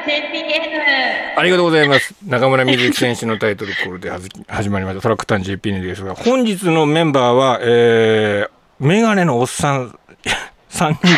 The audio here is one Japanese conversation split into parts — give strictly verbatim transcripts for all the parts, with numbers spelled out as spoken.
ジェーピーエヌ。 ありがとうございます。中村瑞希選手のタイトルコールではず始まりましたトラックターン ジェーピーエヌ ですが、本日のメンバーは、えー、メガネのおっさんさんにんと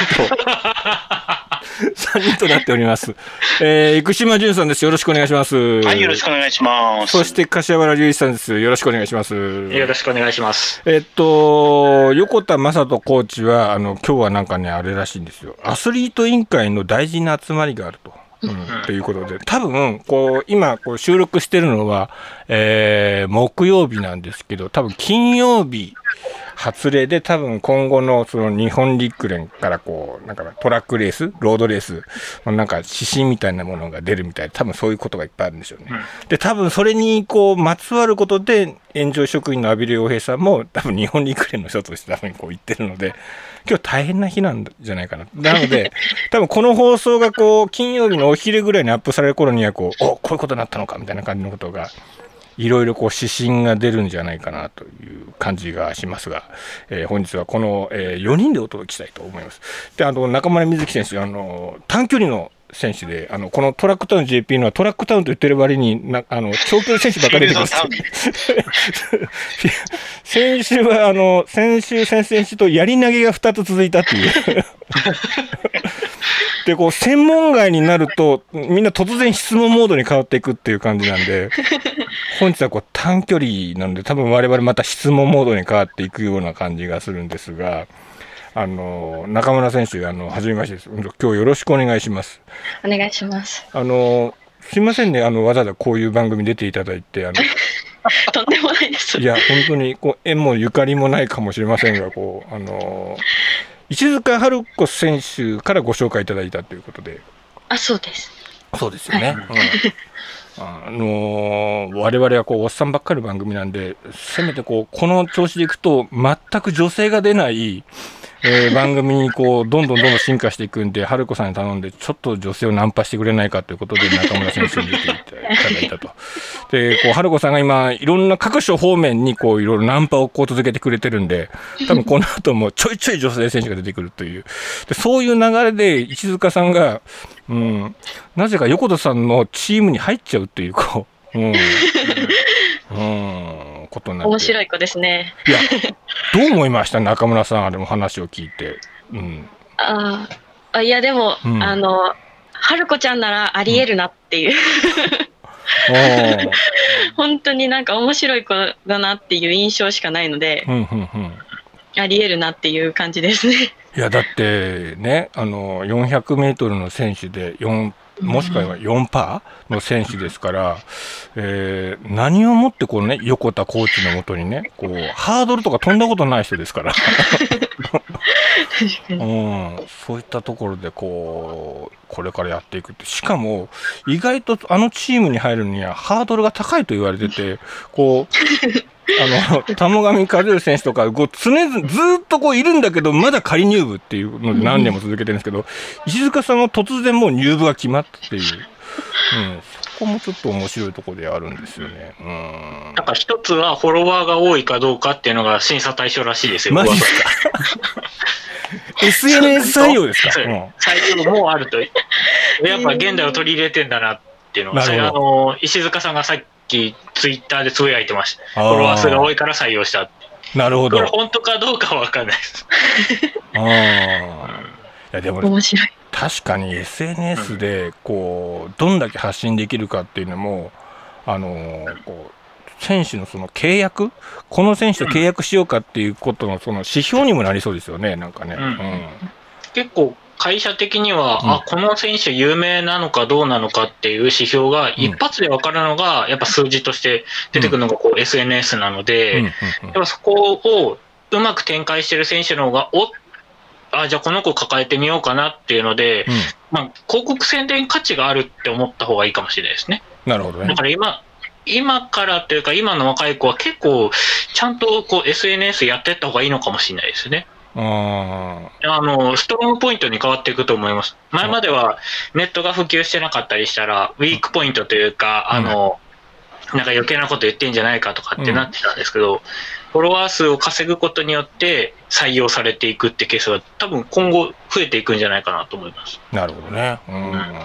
さんにんとなっております。えー、生島淳さんです。よろしくお願いします。 はい、よろしくお願いします。 そして柏原隆一さんです。よろしくお願いします。 よろしくお願いします。 えっと横田正人コーチはあの今日はなんかねあれらしいんですよ。アスリート委員会の大事な集まりがあると。うん、ということで、多分こう今こう収録してるのは、えー、木曜日なんですけど、多分金曜日発令で多分今後のその日本陸連からこうなんかトラックレース、ロードレースのなんか指針みたいなものが出るみたいで、多分そういうことがいっぱいあるんでしょうね。うん、で、多分それにこうまつわることで炎上職員の畔蒜洋平さんも多分日本陸連の人として多分こう言ってるので、今日大変な日なんじゃないかな。なので多分この放送がこう金曜日のお昼ぐらいにアップされる頃にはこうおこういうことになったのかみたいな感じのことがいろいろこう指針が出るんじゃないかなという感じがしますが、えー、本日はこの、えー、よにんでお届けしたいと思います。で、あの中村瑞希選手、あの短距離の選手で、あのこのトラックタウン ジェーピー のはトラックタウンと言ってる割になあの長距離選手ばっかり出てきます。先週はあの先週先々週とやり投げがふたつ続いたっていうでこう専門外になるとみんな突然質問モードに変わっていくっていう感じなんで、本日はこう短距離なので多分我々また質問モードに変わっていくような感じがするんですが、あの中村選手、あの初めましてです。今日よろしくお願いします。 お願いします。 あのすいませんね、あのわざわざこういう番組出ていただいて、あのとんでもないです。 いや本当にこう縁もゆかりもないかもしれませんが、こうあの石塚春子選手からご紹介いただいたということで。 あ、そうです。 そうですよね。はい、うん、あのー、我々はこうおっさんばっかりの番組なんで、せめてこうこの調子でいくと全く女性が出ない、えー、番組にこうどんどんどんどん進化していくんで、春子さんに頼んでちょっと女性をナンパしてくれないかということで中村選手に出ていただいたと。で、こう春子さんが今いろんな各所方面にこういろいろナンパをこう続けてくれてるんで、多分この後もちょいちょい女性選手が出てくるという、でそういう流れで石塚さんが、うん、なぜか横田さんのチームに入っちゃうっていうこう、うん、うん、ことになって。 面白い子ですね。 いや、どう思いました中村さん、あれも話を聞いて。うん、 ああ、いやでも、うん、あの春子ちゃんならありえるなっていう、うん、本当になんか面白い子だなっていう印象しかないので、うんうんうん、ありえるなっていう感じですね。 いやだってね、あのよんひゃくメートルの選手でよんもしくはよんパーの選手ですから、えー、何をもってこうね横田コーチのもとにねこうハードルとか飛んだことない人ですからうん、そういったところでこうこれからやっていくって、しかも意外とあのチームに入るにはハードルが高いと言われてて、こうあの玉上和代選手とかこう常々ずっとこういるんだけどまだ仮入部っていうので何年も続けてるんですけど、石塚さんは突然もう入部が決まったっていう、うん、そこもちょっと面白いところであるんですよね。うん、 なんか一つはフォロワーが多いかどうかっていうのが審査対象らしいですよ。 マジですかエスエヌエス 採用ですか。うん、 採用もあると。やっぱ現代を取り入れてんだなっていうのが、それあの石塚さんがさっきツイッターでつぶやいてました。フォロワー数が多いから採用したって。 なるほど。 これ本当かどうかは分かんないです。 ああ。いやでも面白い。 確かに エスエヌエス でこうどんだけ発信できるかっていうのも、あのこう選手のその契約、この選手と契約しようかっていうことのその指標にもなりそうですよね、なんかね。うんうん、 結構会社的には、うん、あこの選手有名なのかどうなのかっていう指標が一発で分かるのが、うん、やっぱ数字として出てくるのがこう エスエヌエス なので、うんうんうん、やっぱそこをうまく展開してる選手の方がおあじゃあこの子抱えてみようかなっていうので、うんまあ、広告宣伝価値があるって思った方がいいかもしれないですね。 なるほどね。 だから今今からというか今の若い子は結構ちゃんとこう エスエヌエス やっていった方がいいのかもしれないですね。ああのストロングポイントに変わっていくと思います。前まではネットが普及してなかったりしたらウィークポイントというか、うん、あのなんか余計なこと言ってんじゃないかとかってなってたんですけど、うん、フォロワー数を稼ぐことによって採用されていくってケースが多分今後増えていくんじゃないかなと思います。 なるほどね。うん、うん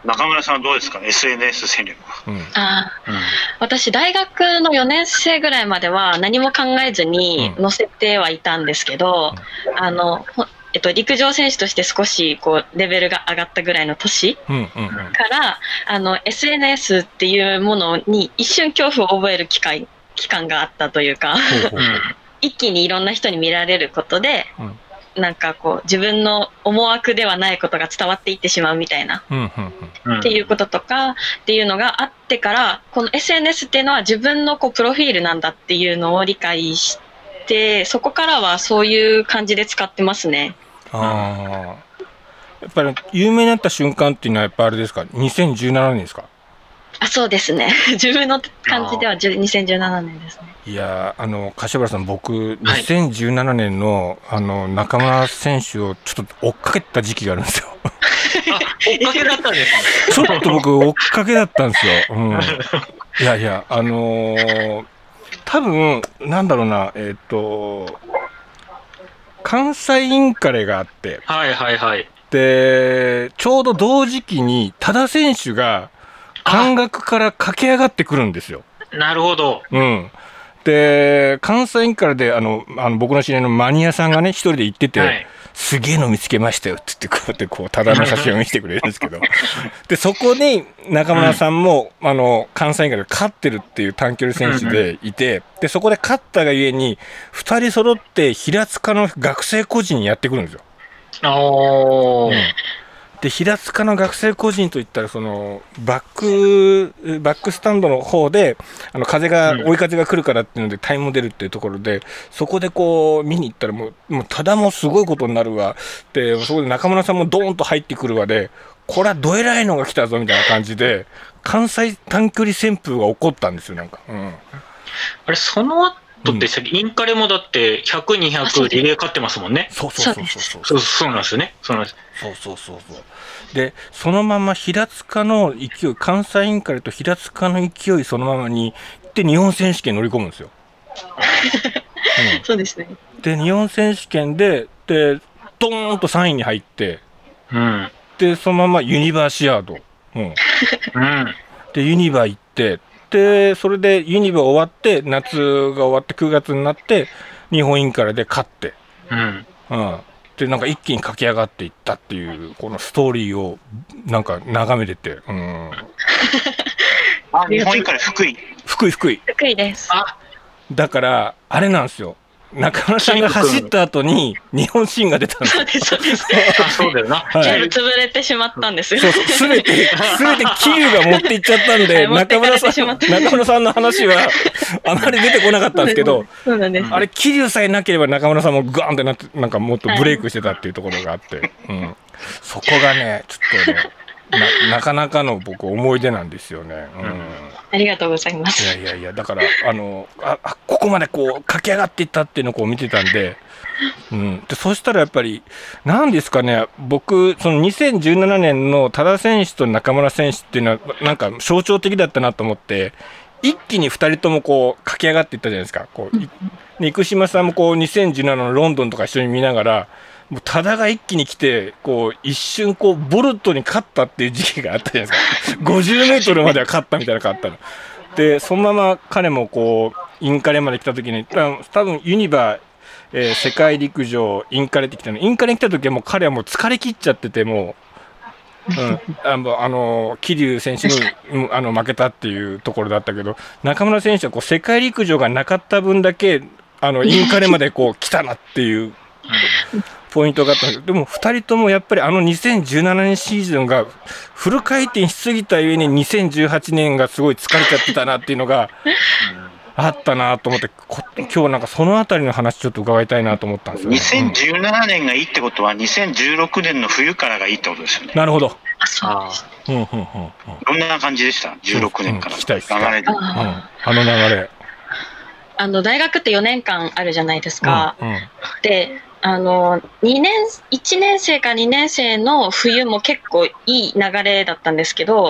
中村さんはどうですか エスエヌエス 戦略は。 うん、あうん、私大学のよねん生ぐらいまでは何も考えずに載せてはいたんですけど、うん、あのえっと、陸上選手として少しこうレベルが上がったぐらいの年から、うんうんうん、あの エスエヌエス っていうものに一瞬恐怖を覚える機会期間があったというか一気にいろんな人に見られることで、うん、なんかこう自分の思惑ではないことが伝わっていってしまうみたいな、うんうんうん、っていうこととかっていうのがあってからこの エスエヌエス っていうのは自分のこうプロフィールなんだっていうのを理解してそこからはそういう感じで使ってますね。 あやっぱり有名になった瞬間っていうのはやっぱあれですかにせんじゅうななねんですか。 あそうですね自分の感じではにせんじゅうななねんですね。 いやあの柏原さん僕にせんじゅうななねん の,、はい、あの中村選手をちょっと追っかけた時期があるんですよあ追っかけだったんですちょっと僕追っかけだったんですよ、うん、いやいやあのー、多分なんだろうなえっ、ー、と関西インカレがあって、 はいはいはい。 で、ちょうど同時期に多田選手が関学から駆け上がってくるんですよ。 なるほど。 うん。で、関西インカレであのあの僕の知り合いのマニアさんがね一人で行ってて、はい、すげえの見つけましたよって言ってこうやってこう多田の写真を見せてくれるんですけど、でそこに中村さんも、うん、あの関西インカレで勝ってるっていう短距離選手でいて、うんうん、でそこで勝ったがゆえにふたり揃って平塚の学生個人にやってくるんですよ。 おー、うんで平塚の学生個人といったらそのバックバックスタンドの方であの風が、うん、追い風が来るからっていうのでタイムも出るっていうところでそこでこう見に行ったらもう、もうただもすごいことになるわでそこで中村さんもドーンと入ってくるわでこれはどえらいのが来たぞみたいな感じで関西短距離旋風が起こったんですよなんか、うん、 あれその後って、うん、インカレもだってひゃく、にひゃくリレー勝ってますもんね。 そうそうそうそうそうそうなんですよね。そうなんです。 そうそうそうそう。でそのまま平塚の勢い関西インカレと平塚の勢いそのままにで日本選手権乗り込むんですよ。 うん、そうですね。 で日本選手権ででドーンとさんいに入って、 うん、 でそのままユニバーシアード、うんうん、 でユニバー行ってでそれでユニバー終わって夏が終わってくがつになって日本インカレで勝って、 うんうん、でなんか一気に駆け上がっていったっていうこのストーリーをなんか眺めてて、うん、 あ日本インカレ福井福井福井福井です。 あだからあれなんですよ中村さんが走った後に日本新が出たんです。 そうですそうです。 あそうだよな。 全部潰れてしまったんですよ。 そうそうすべてすべて桐生が持っていっちゃったんで、はい、中村さん中村さんの話はあまり出てこなかったんですけど、 そうなんです。 あれ桐生さえなければ中村さんもガーンってなってなんかもっとブレイクしてたっていうところがあって、はいうん、そこがねちょっとね な, なかなかの僕思い出なんですよね。うん。 ありがとうございます。 いやいやいやだからあのああここまでこう駆け上がっていったっていうのをこう見てたんで、うん、でそしたらやっぱり何ですかね僕そのにせんじゅうななねんの多田選手と中村選手っていうのはなんか象徴的だったなと思って一気にふたりともこう駆け上がっていったじゃないですか。こう生島さんもこうにせんじゅうななのロンドンとか一緒に見ながらもう多田が一気に来てこう一瞬こうボルトに勝ったっていう時期があったじゃないですか。ごじゅうメートルまでは勝ったみたいなのがあったのでそのまま彼もこうインカレまで来た時に多分ユニバー、えー、世界陸上インカレって来たのインカレに来た時はもう彼はもう疲れ切っちゃっててもう、うん、あのあの桐生選手にあの負けたっていうところだったけど中村選手はこう世界陸上がなかった分だけあのインカレまでこう来たなっていうポイントがあったんですけどでもふたりともやっぱりあのにせんじゅうななねんシーズンがフル回転しすぎたゆえににせんじゅうはちねんがすごい疲れちゃってたなっていうのがあったなと思って今日なんかそのあたりの話ちょっと伺いたいなと思ったんですよ、ね、 にせんじゅうななねんがいいってことはにせんじゅうろくねんの冬からがいいってことですよね。 なるほど。 あうんうんうんうん、 どんな感じでしたじゅうろくねんからの流れで、うん、あの流れあの大学ってよねんかんあるじゃないですか、 うんうん、 であのにねんいちねん生かにねん生の冬も結構いい流れだったんですけど、うん、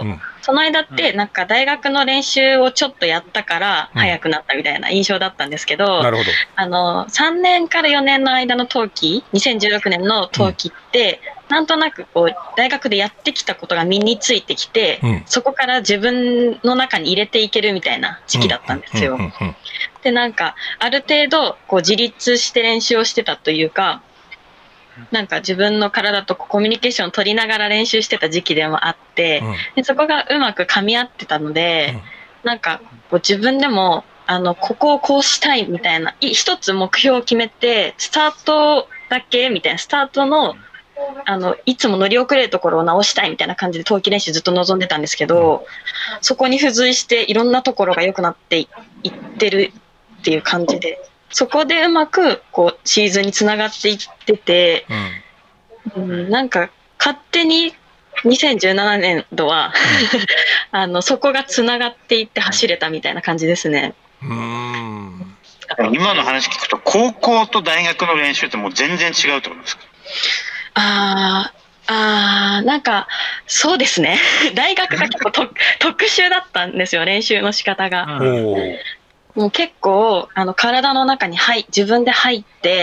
その間ってなんか大学の練習をちょっとやったから速くなったみたいな印象だったんですけど、 うん、なるほど。 あのさんねんからよねんの間の冬季、にせんじゅうろくねんの冬季って、うん、なんとなくこう大学でやってきたことが身についてきて、うん、そこから自分の中に入れていけるみたいな時期だったんですよ。でなんかある程度こう自立して練習をしてたというか、なんか自分の体とコミュニケーションを取りながら練習してた時期でもあって、うん、でそこがうまく噛み合ってたので、うん、なんかこう自分でもあのここをこうしたいみたいな一つ目標を決めて、スタートだけみたいな、スタートのあのいつも乗り遅れるところを直したいみたいな感じで冬季練習ずっと望んでたんですけど、うん、そこに付随していろんなところが良くなっていってるっていう感じで、そこでうまくこうシーズンにつながっていってて、うんうん、なんか勝手ににせんじゅうななねん度は、うん、あのそこがつながっていって走れたみたいな感じですね。 うーん、今の話聞くと高校と大学の練習ってもう全然違うってことですか？ あーあーなんかそうですね大学が結構と特殊だったんですよ、練習の仕方が。うんもう結構あの体の中に入自分で入って、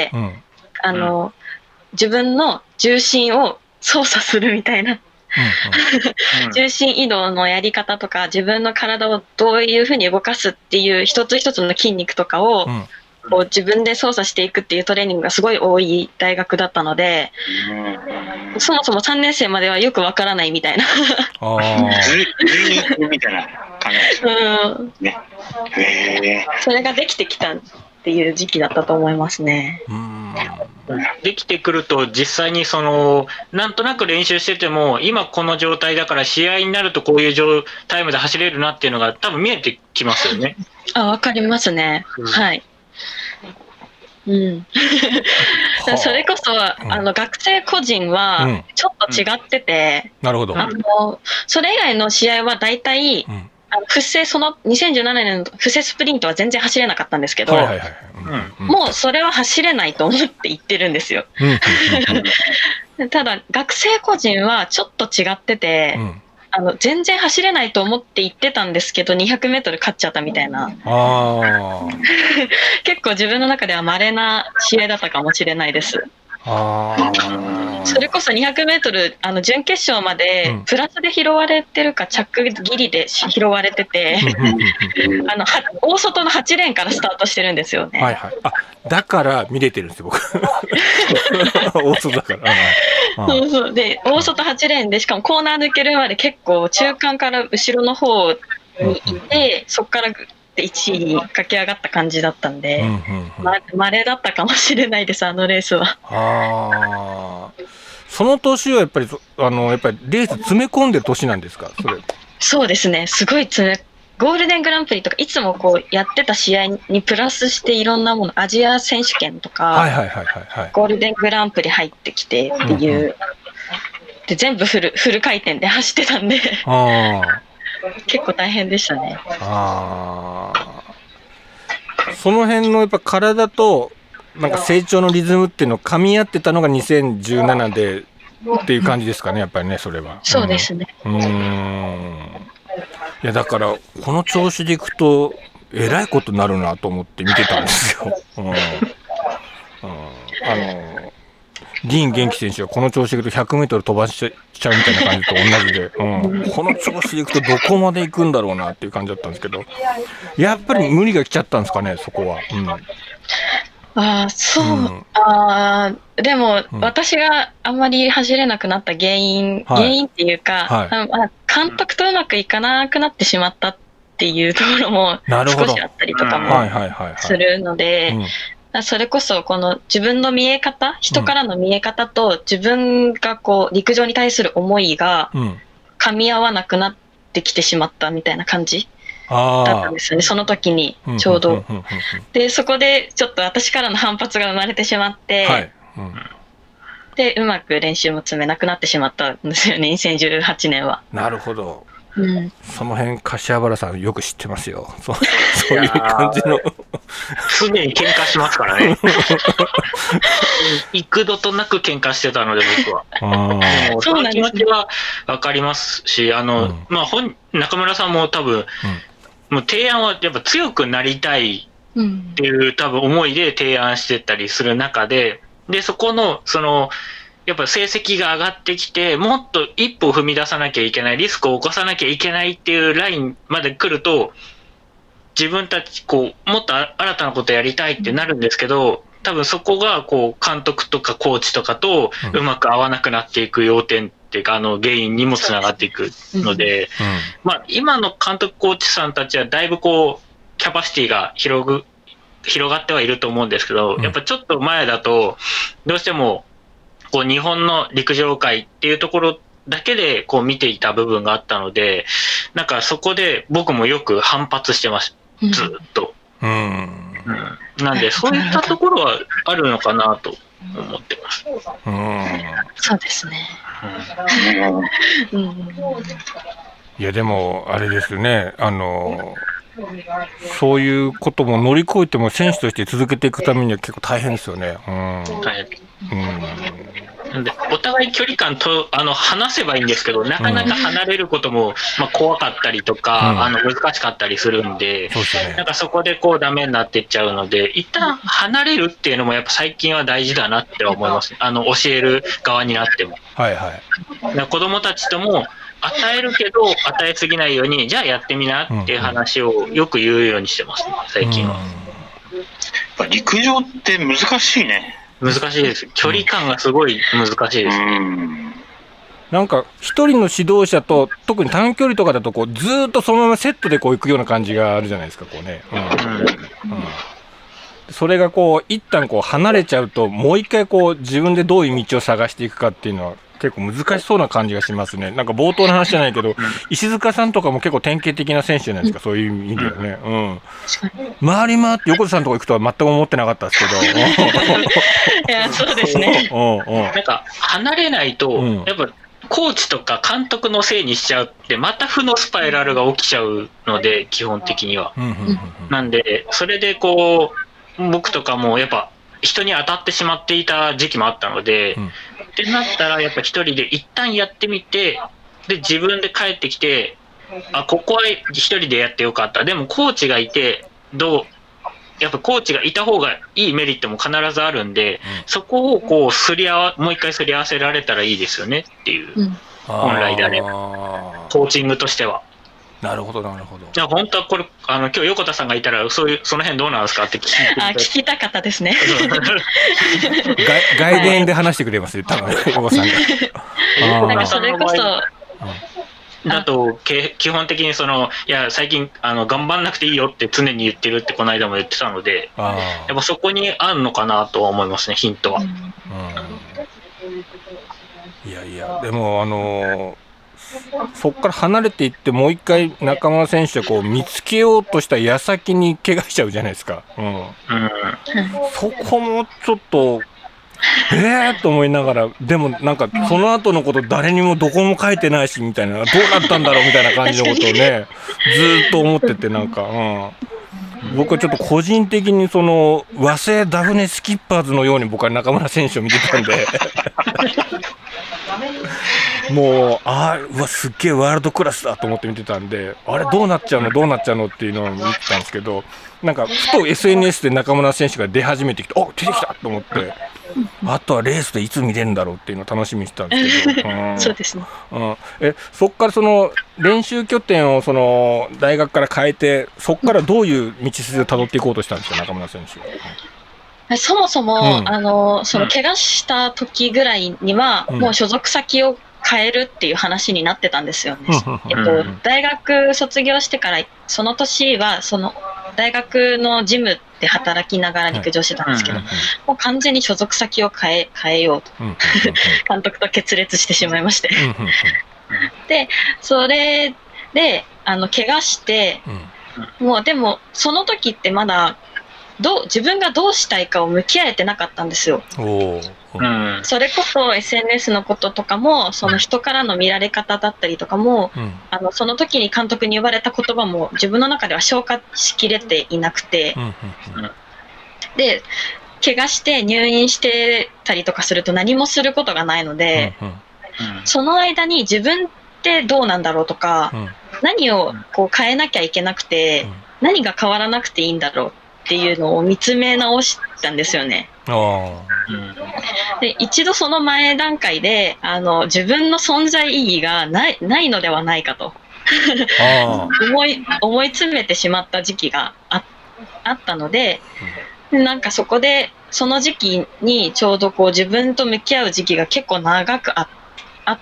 うん、あの自分の重心を操作するみたいな、うんうん、重心移動のやり方とか自分の体をどういうふうに動かすっていう一つ一つの筋肉とかを、うん、こう自分で操作していくっていうトレーニングがすごい多い大学だったので、うん、そもそもさんねん生まではよくわからないみたいなあみたいな感じですうんね。へそれができてきたっていう時期だったと思いますね。 うんできてくると実際にそのなんとなく練習してても今この状態だから試合になるとこういうタイムで走れるなっていうのが多分見えてきますよね。 あ、わかりますね、うん、はいうん、それこそ、うん、あの学生個人はちょっと違ってて、 うん、なるほど。 あのそれ以外の試合はだいたい、うんあの不正そのにせんじゅうななねんの不正スプリントは全然走れなかったんですけど、もうそれは走れないと思って言ってるんですよただ学生個人はちょっと違ってて、うん、あの全然走れないと思って言ってたんですけどにひゃくメートル勝っちゃったみたいなあ結構自分の中では稀な試合だったかもしれないです。あそれこそにひゃくメートルあの準決勝までプラスで拾われてるか着ギリで拾われててあのは大外のはちレーンからスタートしてるんですよね。 はいはい、あだから見れてるんですよ僕大外だからそうそうで大外はちレーンでしかもコーナー抜けるまで結構中間から後ろの方にいてそこからいちいに駆け上がった感じだったんで、うんうんうんま、稀だったかもしれないですあのレースは。 あその年はやっぱりあのやっぱりレース詰め込んでる年なんですかそれ？ そうですねすごい詰めゴールデングランプリとかいつもこうやってた試合にプラスしていろんなものアジア選手権とか、はいはいはいはい、ゴールデングランプリ入ってきてっていう、うんうん、で全部フル、フル回転で走ってたんであ結構大変でしたね。あその辺のやっぱ体となんか成長のリズムっていうのを噛み合ってたのがにせんじゅうななでっていう感じですかねやっぱりねそれは。 そうですね。 うん、うーんいやだからこの調子でいくとえらいことになるなと思って見てたんですよ。うんうん、あのディーン元気選手はこの調子でいくとひゃくメートル飛ばしちゃうみたいな感じと同じで、うん、この調子でいくとどこまで行くんだろうなっていう感じだったんですけどやっぱり無理が来ちゃったんですかねそこは。うんあそう、うん、あでも、うん、私があんまり走れなくなった原因、はい、原因っていうか、はい、監督とうまくいかなくなってしまったっていうところも少しあったりとかもするのでそれこそこの自分の見え方人からの見え方と自分がこう陸上に対する思いが噛み合わなくなってきてしまったみたいな感じだったんですよねその時にちょうどでそこでちょっと私からの反発が生まれてしまって、はいうん、でうまく練習も積めなくなってしまったんですよねにせんじゅうはちねんは。 なるほどうん、その辺柏原さんよく知ってますよ。そ, そういう感じの常に喧嘩しますからね。幾度となく喧嘩してたので僕は。あその気持ちは分かりますし、あの、うん、まあ本中村さんも多分、うん、もう提案はやっぱ強くなりたいっていう多分思いで提案してたりする中で、でそこのそのやっぱ成績が上がってきて、もっと一歩踏み出さなきゃいけない、リスクを起こさなきゃいけないっていうラインまで来ると、自分たちこうもっと新たなことやりたいってなるんですけど、多分そこがこう監督とかコーチとかとうまく合わなくなっていく要点っていうか、あの原因にもつながっていくので、まあ今の監督コーチさんたちはだいぶこうキャパシティが広ぐ広がってはいると思うんですけど、やっぱちょっと前だとどうしてもこう日本の陸上界っていうところだけでこう見ていた部分があったので、なんかそこで僕もよく反発してます、ずっと。うんうんうん、なんでそういったところはあるのかなと思ってます。 うん、そうですね。 うん、いやでもあれですよね、あのそういうことも乗り越えても選手として続けていくためには結構大変ですよね。うん、大変。うん、でお互い距離感とあの話せばいいんですけど、なかなか離れることも、まあ、怖かったりとか、うん、あの難しかったりするんで、そうですね、なんかそこでこうダメになっていっちゃうので、一旦離れるっていうのもやっぱ最近は大事だなって思います。あの教える側になっても、はいはい、子どもたちとも与えるけど与えすぎないように、じゃあやってみなっていう話をよく言うようにしてます、ね、最近は。うん、やっぱ陸上って難しいね。 難しいです。距離感がすごい難しいですね。うん、 なんか一人の指導者と特に短距離とかだとこうずーっとそのままセットでこう行くような感じがあるじゃないですか、こうね。うんうんうん、それがこう一旦こう離れちゃうと、もう一回こう自分でどういう道を探していくかっていうのは結構難しそうな感じがしますね。なんか冒頭の話じゃないけど、石塚さんとかも結構典型的な選手じゃないですか、そういう意味ではね。うん。回り回って横田さんのとこ行くとは全く思ってなかったですけど。 いや、そうですね。 なんか離れないと、うん、やっぱコーチとか監督のせいにしちゃうって、また負のスパイラルが起きちゃうので、基本的には。なんで、それでこう、僕とかもやっぱ人に当たってしまっていた時期もあったので、うん、ってなったらやっぱ一人で一旦やってみて、で自分で帰ってきて、あ、ここは一人でやってよかった、でもコーチがいてどう、やっぱコーチがいた方がいいメリットも必ずあるんで、うん、そこをこうすり合わもう一回すり合わせられたらいいですよねっていう、うん、本来であればコーチングとしては。 なるほどなるほど。 じゃあ本当はこれあの今日横田さんがいたらそういうその辺どうなんですかって聞いてあ聞きたかったですね。 外伝で話してくれますよ、多分横田さんが。 なんかそれこそ。 だと基本的にそのいや最近あの頑張んなくていいよって常に言ってるってこの間も言ってたので、やっぱそこにあるのかなとは思いますね、ヒントは。うんうん、いやいやでもあのーそこから離れていってもう一回中村選手をこう見つけようとした矢先に怪我しちゃうじゃないですか、うんうん、そこもちょっとえーと思いながら、でもなんかその後のこと誰にもどこも書いてないしみたいな、どうなったんだろうみたいな感じのことをねずーっと思ってて、なんか、うん、僕はちょっと個人的にその和製ダフネスキッパーズのように僕は中村選手を見てたんでもうあーうわすっげえワールドクラスだと思って見てたんで、あれどうなっちゃうのどうなっちゃうのっていうのを見てたんですけど、なんかふと エスエヌエス で中村選手が出始めてきて、お出てきたと思って、あとはレースでいつ見れるんだろうっていうのを楽しみにしてたんですけど、うん、 そうですね、 うん、えそこからその練習拠点をその大学から変えて、そこからどういう道筋をたどっていこうとしたんですか、中村選手は。 そもそも、うん、あのその怪我した時ぐらいには、うん、もう所属先を変えるっていう話になってたんですよね。えっと、大学卒業してからその年はその大学のジムで働きながら陸上してたんですけど、はい、もう完全に所属先を変え変えようと監督と決裂してしまいましてでそれであの怪我して、うん、もうでもその時ってまだどう自分がどうしたいかを向き合えてなかったんですよ。お、うん、 それこそ エスエヌエス のこととかも、その人からの見られ方だったりとかも、うん、あのその時に監督に言われた言葉も自分の中では消化しきれていなくて、うんうんうん、で怪我して入院してたりとかすると何もすることがないので、うんうん、その間に自分ってどうなんだろうとか、うん、何をこう変えなきゃいけなくて、うん、何が変わらなくていいんだろうっていうのを見つめ直したんですよね。あ、うん、で一度その前段階であの自分の存在意義がない、ないのではないかとあ思い、思い詰めてしまった時期が あ, あったので、うん、なんかそこでその時期にちょうどこう自分と向き合う時期が結構長く あ, あって、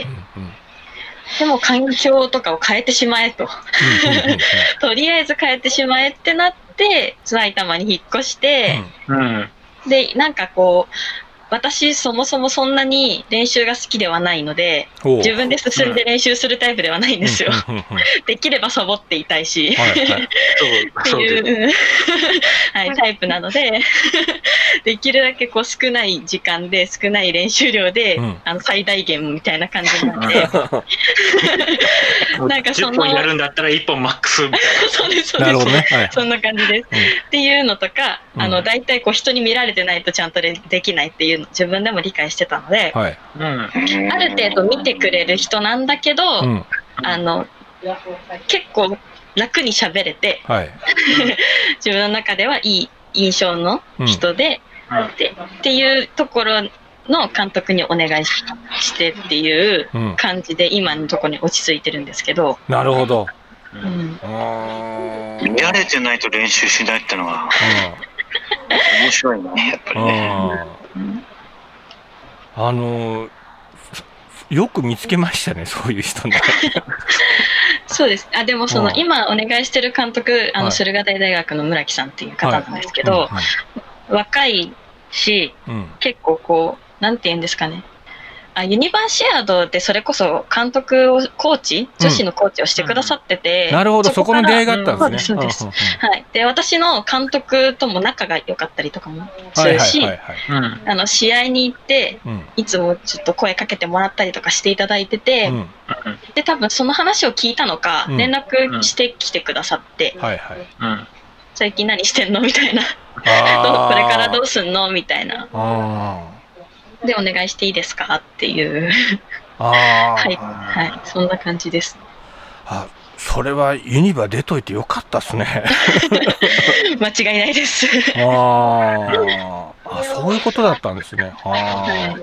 うんうん、でも環境とかを変えてしまえととりあえず変えてしまえってなって埼玉に引っ越して、うんうんでなんかこう私そもそもそんなに練習が好きではないので自分で進んで練習するタイプではないんですよできればサボっていたいし、はいはい、っていうはい、タイプなのでできるだけこう少ない時間で少ない練習量で、うん、あの最大限みたいな感じになってなんかそのじゅっぽんやるんだったらいっぽんマックスみたいなそうですそうです、ねはい、そんな感じです、うん、っていうのとかあのだいたいこう人に見られてないとちゃんとできないっていうの自分でも理解してたので、はいうん、ある程度見てくれる人なんだけど、うん、あの結構楽に喋れて、はい、自分の中ではいい印象の人で、うん、でっていうところの監督にお願いしてっていう感じで今のところに落ち着いてるんですけど、 うん、なるほど、 うん、あ見られてないと練習しないってのは、うん、面白いねやっぱりね、うんあのよく見つけましたねそういう人ねそうですあでもその今お願いしてる監督あの駿河台大学の村木さんっていう方なんですけど、はいはいうんはい、若いし、うん、結構こうなんて言うんですかねあユニバーシアードでそれこそ監督をコーチ女子のコーチをしてくださってて、 うん、なるほど そ, そこの出会いがあったんですね、 うん、そうですそうです、うんはい、で私の監督とも仲が良かったりとかもするし試合に行って、うん、いつもちょっと声かけてもらったりとかしていただいてて、うん、で多分その話を聞いたのか、うん、連絡してきてくださって、うんはいはいうん、最近何してんのみたいなこれからどうすんのみたいなあでお願いしていいですかっていうあはい、はい、そんな感じです。 あそれはユニバ出といてよかったですね間違いないですああそういうことだったんですねあ、はい、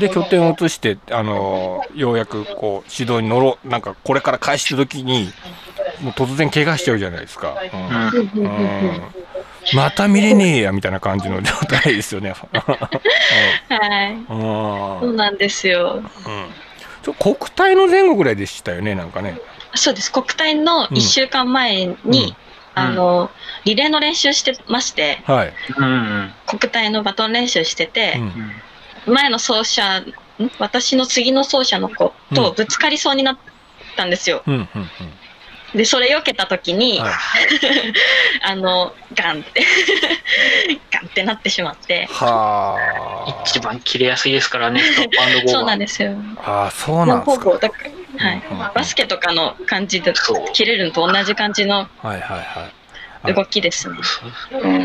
で拠点を移してあのようやくこう指導に乗ろうなんかこれから開始した時にもう突然怪我しちゃうじゃないですか、うんうんまた見れねえやみたいな感じの状態ですよねはいそうなんですよ、 うん、国体の前後ぐらいでしたよねなんかねそうです国体のいっしゅうかんまえに、うん、あのリレーの練習してまして、はい、国体のバトン練習してて、うん、前の走者私の次の走者の子とぶつかりそうになったんですよ、うんうんうんでそれ避けた時に、はい、あのガンってガンってなってしまっては一番切れやすいですからねストップアンドゴーそうなんですよあそうなんですか、 はい、バスケとかの感じで切れるのと同じ感じの動きですね、はいはいはい、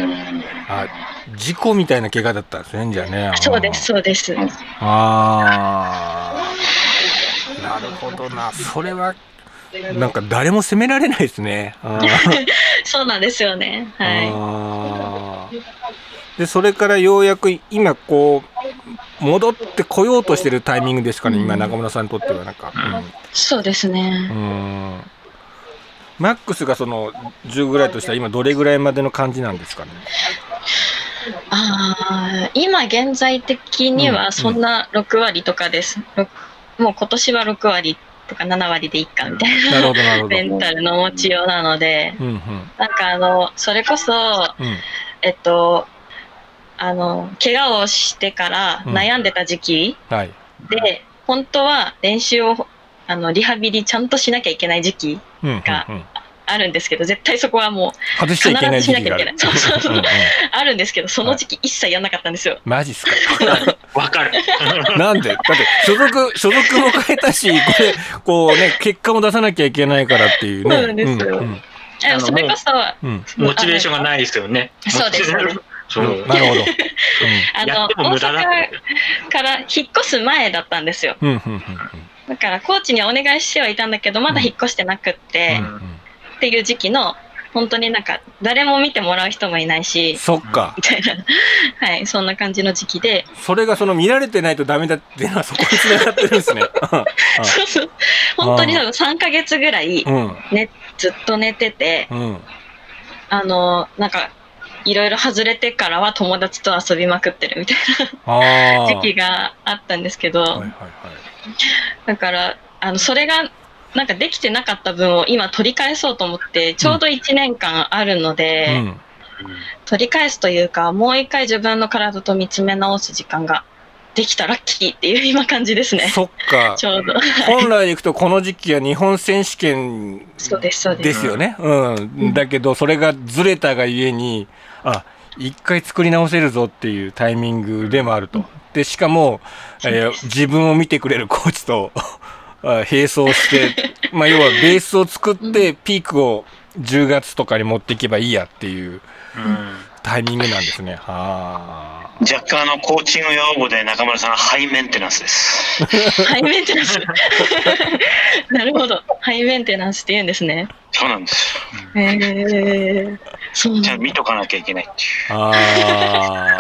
あ事故みたいな怪我だったんですねじゃあねそうですそうですあなるほどなそれはなんか誰も責められないですねそうなんですよねはいでそれからようやく今こう戻ってこようとしてるタイミングですかね、うん、今中村さんにとってはなんか、うん、 そうですねうんマックスがそのじゅうぐらいとしたら今どれぐらいまでの感じなんですかねあ今現在的にはそんなろくわりとかです、うんうん、もう今年はろくわりとかななわりでいいかみたい な, な, なメンタルの持ちようなので、うんうん、なんかあのそれこそ、うん、えっとあの怪我をしてから悩んでた時期、うんはい、で本当は練習をあのリハビリちゃんとしなきゃいけない時期があるんですけど、絶対そこはもう外しちゃいけない時期がある。 そうそうそう。あるんですけど、その時期一切やんなかったんですよ。 マジっすか。 わかる。 なんでだって所属所属も変えたし、これこうね結果も出さなきゃいけないからっていうね。 そうなんですよ。それこそモチベーションがないですよね。 そうです。 そう、なるほど。 あの大阪から引っ越す前だったんですよ。だから高知にはお願いしてはいたんだけど、まだ引っ越してなくって、うん、っていう時期の本当になんか誰も見てもらう人もいないし、 そっかみたいな、はい、そんな感じの時期で、 それがその見られてないとダメだっていうのはそこに繋がってるんですね。 そうそう、本当に多分さんかげつぐらい、ね、ずっと寝てて、うん、あのなんかいろいろ外れてからは友達と遊びまくってるみたいな時期があったんですけど、はいはいはい、だからあのそれがなんかできてなかった分を今取り返そうと思ってちょうどいちねんかんあるので、うん、取り返すというかもう一回自分の体と見つめ直す時間ができたらラッキーっていう今感じですね。 そっか。 ちょうど本来でいくとこの時期は日本選手権ですよね。うん。だけどそれがずれたがゆえに、あ、一回作り直せるぞっていうタイミングでもあると。でしかも、えー、自分を見てくれるコーチと並走して、まあ要はベースを作ってピークをじゅうがつとかに持っていけばいいやっていうタイミングなんですね。はあ。 若干あのコーチング用語で中村さんはハイメンテナンスです。 ハイメンテナンス。なるほど。ハイメンテナンスって言うんですね。 そうなんですよ。へえー。そうなんだ。 じゃあ見とかなきゃいけないっていう。ああ。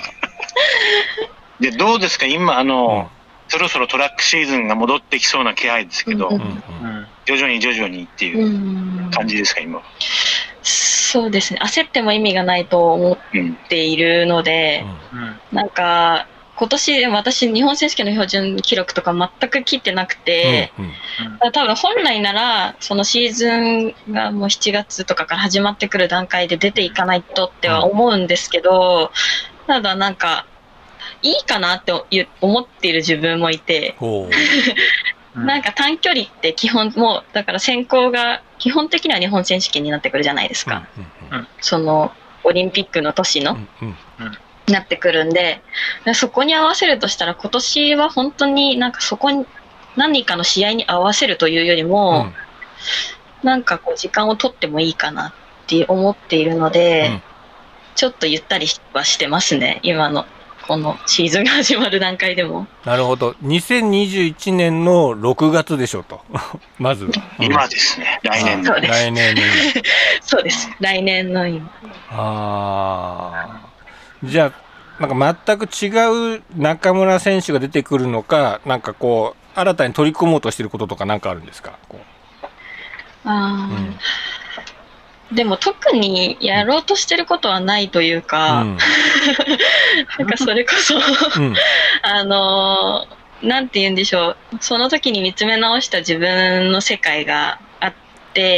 でどうですか今あの、うん、そろそろトラックシーズンが戻ってきそうな気配ですけど、うんうんうん、徐々に徐々にっていう感じですか今。 そうですね、焦っても意味がないと思っているので、うんうん、なんか今年私日本選手権の標準記録とか全く切ってなくて、うんうん、多分本来ならそのシーズンがもうしちがつとかから始まってくる段階で出ていかないとっては思うんですけど、ただなんかいいかなって思っている自分もいて、なんか短距離って基本もうだから選考が基本的には日本選手権になってくるじゃないですか、うんうんうん、そのオリンピックの年の、うんうんうん、なってくるんで、そこに合わせるとしたら今年は本当になんかそこに何かの試合に合わせるというよりも、うん、なんかこう時間を取ってもいいかなって思っているので、うん、ちょっとゆったりはしてますね今のこのシーズンが始まる段階でも。 なるほど。にせんにじゅういちねんのろくがつでしょうとまずは、 うん、今ですね。来年の来年の今そうです。来年の今。 ああ。じゃあなんか全く違う中村選手が出てくるのか、なんかこう新たに取り組もうとしていることとか何かあるんですか。こうああ。うんでも特にやろうとしてることはないというか、うん、なんかそれこそ、うん、あのなんて言うんでしょう、その時に見つめ直した自分の世界があって、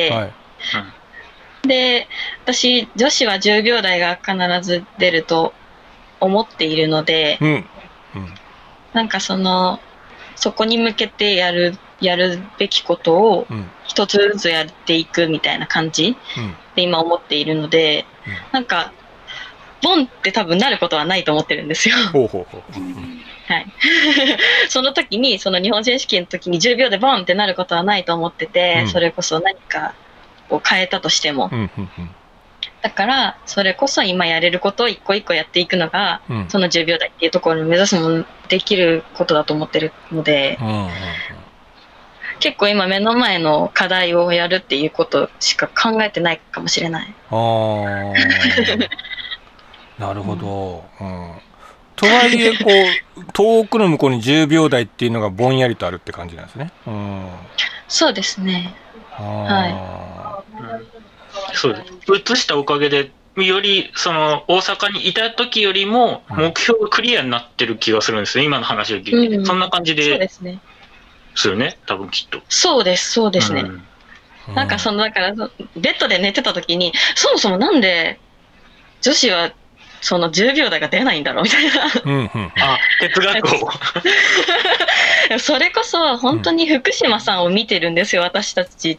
はいうん、で私女子はじゅうびょうだいが必ず出ると思っているので、うんうん、なんかそのそこに向けてやるやるべきことを一つずつやっていくみたいな感じ、うんで今思っているので、うん、なんかボンって多分なることはないと思ってるんですよ。ほうほうほうはい、その時にその日本選手権の時にじゅうびょうでボンってなることはないと思ってて、うん、それこそ何かを変えたとしても、うんうんうん、だからそれこそ今やれることを一個一個やっていくのが、うん、そのじゅうびょうだいっていうところに目指すものできることだと思ってるので、うんうんうん、結構今目の前の課題をやるっていうことしか考えてないかもしれない。あなるほど、うんうん、とはいえこう遠くの向こうにじゅうびょうだいっていうのがぼんやりとあるって感じなんですね、うん、 そうですね。はい、そうです。移したおかげでよりその大阪にいた時よりも目標がクリアになってる気がするんですね、うん、今の話を聞いて、うん、そんな感じで。 そうですね。 すよね、多分きっと。 そうです、そうですね。うん、なんかそのだからベッドで寝てた時にそもそもなんで女子はそのじゅうびょう台が出ないんだろうみたいな。 うんうん、あ、哲学を。 それこそ本当に福島さんを見てるんですよ、私たちって。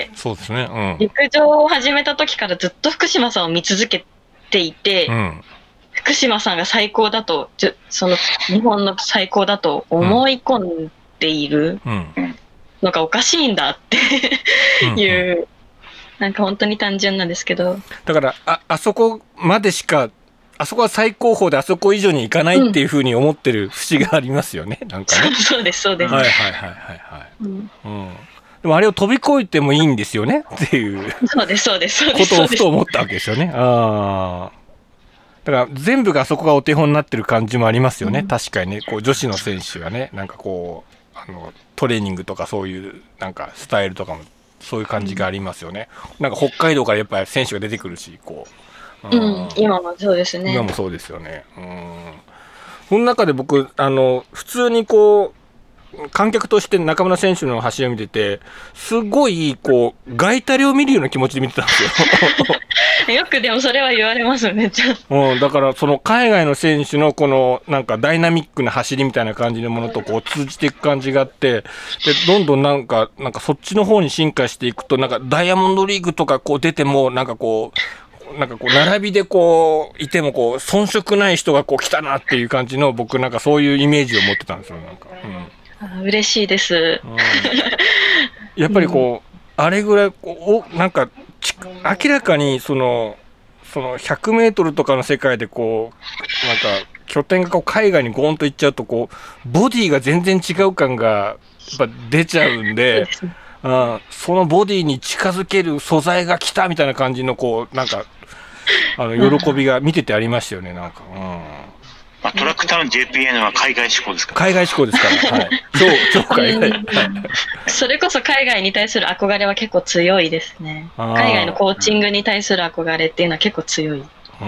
そうですね。うん、 陸上を始めた時からずっと福島さんを見続けていて、うん、福島さんが最高だと、その日本の最高だと思い込んでいるのがおかしいんだっていう、うんうん、なんか本当に単純なんですけど。 だから、あ、あそこまでしか、あそこは最高峰であそこ以上に行かないっていうふうに思ってる節がありますよね、うん、なんかね。 そうです、そうです。 はいはいはいはいはい。うんうん、でもあれを飛び越えてもいいんですよねっていう。 そうです、そうです、そうです。ことをふと思ったわけですよね。ああ。だから全部があそこがお手本になってる感じもありますよね、うん、確かにね。こう女子の選手がね、なんかこうあのトレーニングとかそういうなんかスタイルとかもそういう感じがありますよね、うん、なんか北海道からやっぱり選手が出てくるし、こう、うんうん、今もそうですね。 今もそうですよね。うん、その中で僕あの普通にこう観客として中村選手の走りを見てて、すごいこう外タレを見るような気持ちで見てたんですよ。 よくでもそれは言われますよね。 うん、だからその海外の選手のこのなんかダイナミックな走りみたいな感じのものとこう通じていく感じがあって、でどんどんなんかなんかそっちの方に進化していくと、なんかダイヤモンドリーグとかこう出てもなんかこうなんかこう並びでこういてもこう遜色ない人がこう来たなっていう感じの、僕なんかそういうイメージを持ってたんですよ。なんか、うん、 あ、嬉しいです、 うん、やっぱりこう、うん、あれぐらいこうなんか明らかにそのそのひゃくメートルとかの世界でこうなんか拠点がこう海外にゴーンと行っちゃうと、こうボディが全然違う感がやっぱ出ちゃうんで、うん、そのボディに近づける素材が来たみたいな感じのこうなんかあの喜びが見ててありましたよね、なんか。うん、 まあ、トラックタウン ジェイピーエヌ は海外志向ですから。 海外志向ですから、はい、超超海外、はい、 それこそ海外に対する憧れは結構強いですね。海外のコーチングに対する憧れっていうのは結構強い。 うん、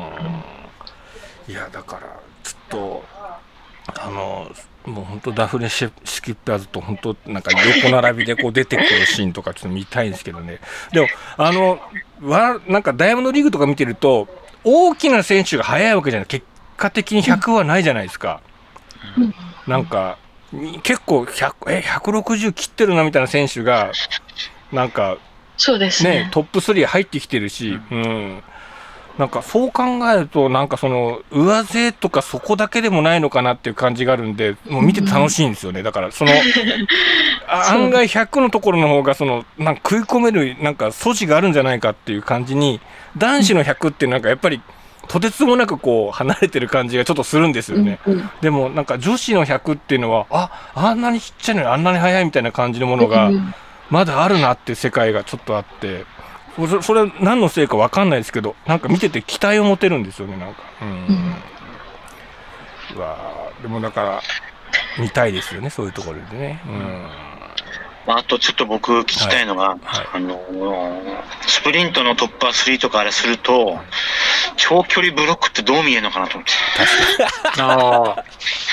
いやだからちょっとあのもう本当ダフレシュスキッパーズと本当なんか横並びでこう出てくるシーンとかちょっと見たいんですけどね。でもあのわなんかダイヤモンドリーグとか見てると大きな選手が速いわけじゃない、結果的にひゃくはないじゃないですか、うん、なんか結構ひゃくえひゃくろくじゅう切ってるなみたいな選手がなんかそうですね、 トップスリー入ってきてるし、うん、なんかそう考えるとなんかその上背とかそこだけでもないのかなっていう感じがあるんで、もう見てて楽しいんですよね。だからその案外ひゃくのところの方がそのなんか食い込めるなんか素地があるんじゃないかっていう感じに、男子のひゃくってなんかやっぱりとてつもなくこう離れてる感じがちょっとするんですよね、うんうん、でもなんか女子のひゃくっていうのはああんなにちっちゃいのにあんなに速いみたいな感じのものがまだあるなっていう世界がちょっとあって、そ, それは何のせいか分かんないですけど、なんか見てて期待を持てるんですよね、なんか、うんうん、うわでもだから見たいですよね、そういうところでね、うん、 まあ、あとちょっと僕聞きたいのが、はいはい、あのスプリントのトップアスリートからあれすると長距離ブロックってどう見えるのかなと思って。 あ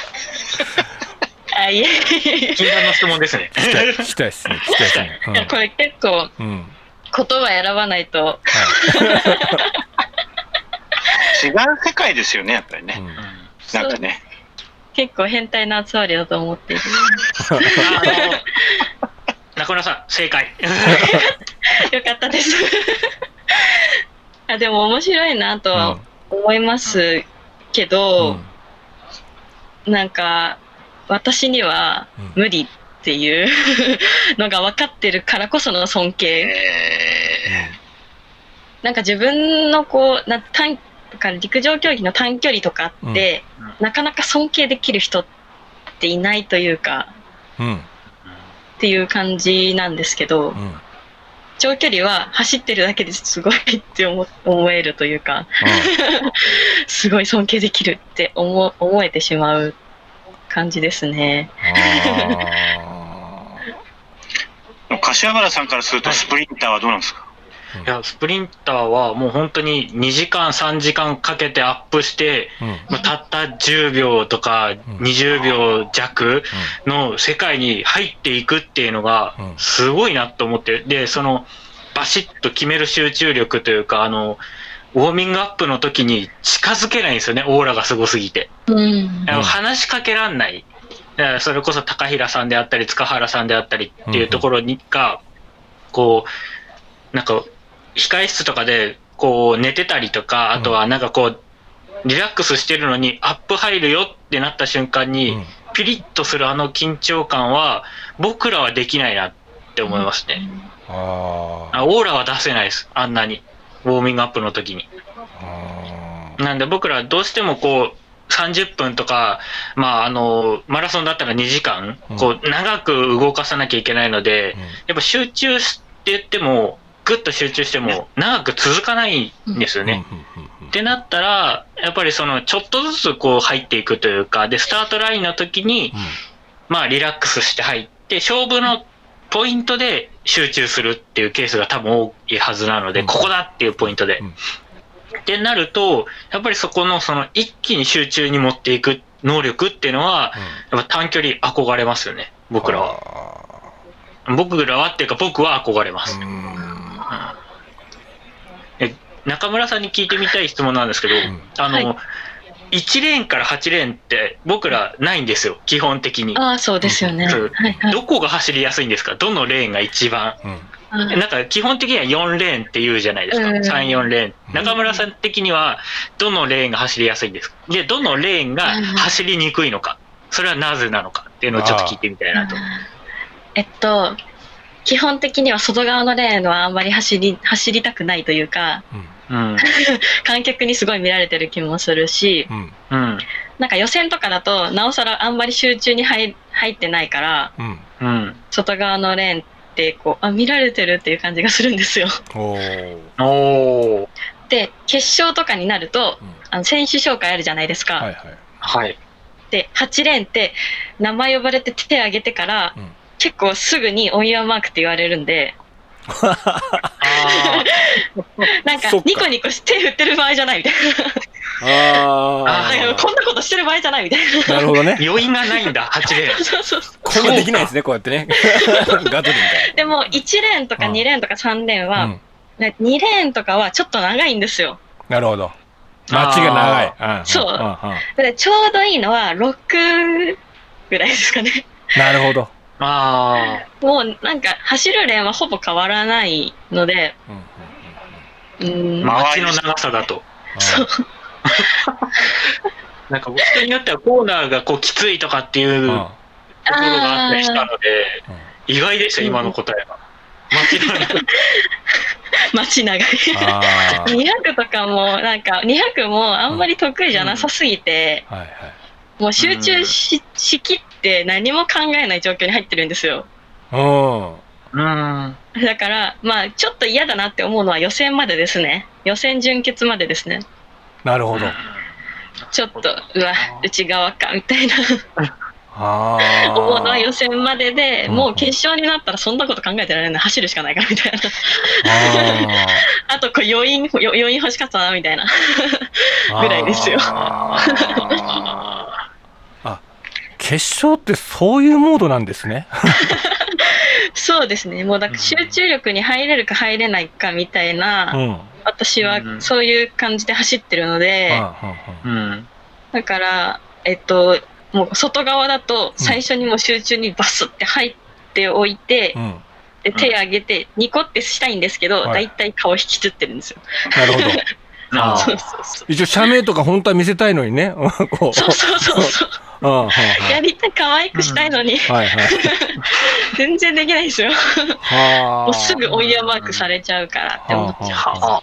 あ、いえ禁断の質問ですね。 聞きたい聞きたいですね、聞きたいですね、 うん、これ結構、うん、言葉選ばないと、はい違う世界ですよね、やっぱりね、うん、なんかね結構変態な集まりだと思っている。 あの中村さん正解。 よかったです。あ、でも面白いなとは思いますけど、うん、なんか私には無理っていうのが分かってるからこその尊敬、うん、なんか自分のこうな短陸上競技の短距離とかって、うん、なかなか尊敬できる人っていないというか、うん、っていう感じなんですけど、うん、長距離は走ってるだけですごいって思、思えるというか、うん、すごい尊敬できるって思、思えてしまう感じですね。 柏原さんからするとスプリンターはどうなんですか？ いやスプリンターはもう本当ににじかんさんじかんかけてアップして、うんまあ、たったじゅうびょうとかにじゅうびょう弱の世界に入っていくっていうのがすごいなと思って、でそのバシッと決める集中力というか、あのウォーミングアップの時に近づけないんですよね、オーラがすごすぎて。 うん、 話しかけらんない。だからそれこそ高平さんであったり塚原さんであったりっていうところにが、こうなんか控室とかでこう寝てたりとか、あとはなんかこうリラックスしてるのにアップ入るよってなった瞬間にピリッとするあの緊張感は僕らはできないなって思いますね。ああ、オーラは出せないです、あんなにウォーミングアップの時に。なんで僕らどうしてもこうさんじゅっぷんとか、まあ、あのマラソンだったらにじかんこう長く動かさなきゃいけないので、やっぱ集中して言ってもグッと集中しても長く続かないんですよね。ってなったらやっぱりそのちょっとずつこう入っていくというかで、スタートラインの時にまあリラックスして入って勝負のポイントで集中するっていうケースが多分多いはずなので、ここだっていうポイントで。ってなるとやっぱりそこのその一気に集中に持っていく能力っていうのはやっぱ短距離憧れますよね、僕らは。僕らはっていうか僕は憧れます。え中村さんに聞いてみたい質問なんですけど、あの、はい、いちレーンからはちレーンって僕らないんですよ、基本的に。 ああ、そうですよね。はいはい、 どこが走りやすいんですか？どのレーンが一番、うん、なんか基本的にはよんレーンって言うじゃないですか、うん、さん、よんレーン。中村さん的にはどのレーンが走りやすいんですか？でどのレーンが走りにくいのか、それはなぜなのかっていうのをちょっと聞いてみたいなと。 えっと基本的には外側のレーンはあんまり走り走りたくないというか、うん、観客にすごい見られてる気もするし、うんうん、なんか予選とかだとなおさらあんまり集中に 入, 入ってないから、うんうん、外側のレーンってこうあ見られてるっていう感じがするんですよ。おで決勝とかになると、うん、あの選手紹介あるじゃないですか。はいはいはい、ではちレーンって名前呼ばれて手挙げてから、うん、結構すぐにオンヤーマークって言われるんでなんかニコニコして手振ってる場合じゃないみたいなああこんなことしてる場合じゃないみたいな。 なるほどね。 余韻がないんだはちレーン。 そうそうそう、 こんなできないですね、こうやってねガトリンみたいな。 でもいちレーンとかにレーンとかさんレーンは、うん、にレーンとかはちょっと長いんですよ。 なるほど、街が長い。あそう、うん、でちょうどいいのはろくぐらいですかね。 なるほど。 あもうなんか走るレーンはほぼ変わらないので、 うんうんうん、街の長さだと。そうなんか人によってはコーナーがこうきついとかっていうところがあったりしたので、意外でした今の答えは。街長い街長いにひゃくとかもなんかにひゃくもあんまり得意じゃなさすぎて、うんはいはい、もう集中 し,、うん、しきって何も考えない状況に入ってるんですよ。うん、だからまあちょっと嫌だなって思うのは予選までですね。予選準決までですね。 なるほど。 ちょっとうわ内側かみたいなあ思うのは予選までで、うん、もう決勝になったらそんなこと考えてられない、走るしかないからみたいなあ, あとこう余韻余韻欲しかったなみたいなぐらいですよ。 ああ決勝ってそういうモードなんですね。 そうですね。もうだから集中力に入れるか入れないかみたいな、うん、私はそういう感じで走ってるので、うん、だからえっともう外側だと最初にもう集中にバスって入っておいて、うん、で手上げてニコってしたいんですけど、だいたい顔引きつってるんですよ。 なるほど。あそうそうそう一応写メとか本当は見せたいのにね。 こうそうそうそうそうああやりたい可愛くしたいのに、うんはいはい、全然できないですよ。もうすぐオイヤーマークされちゃうからって思っちゃう。あ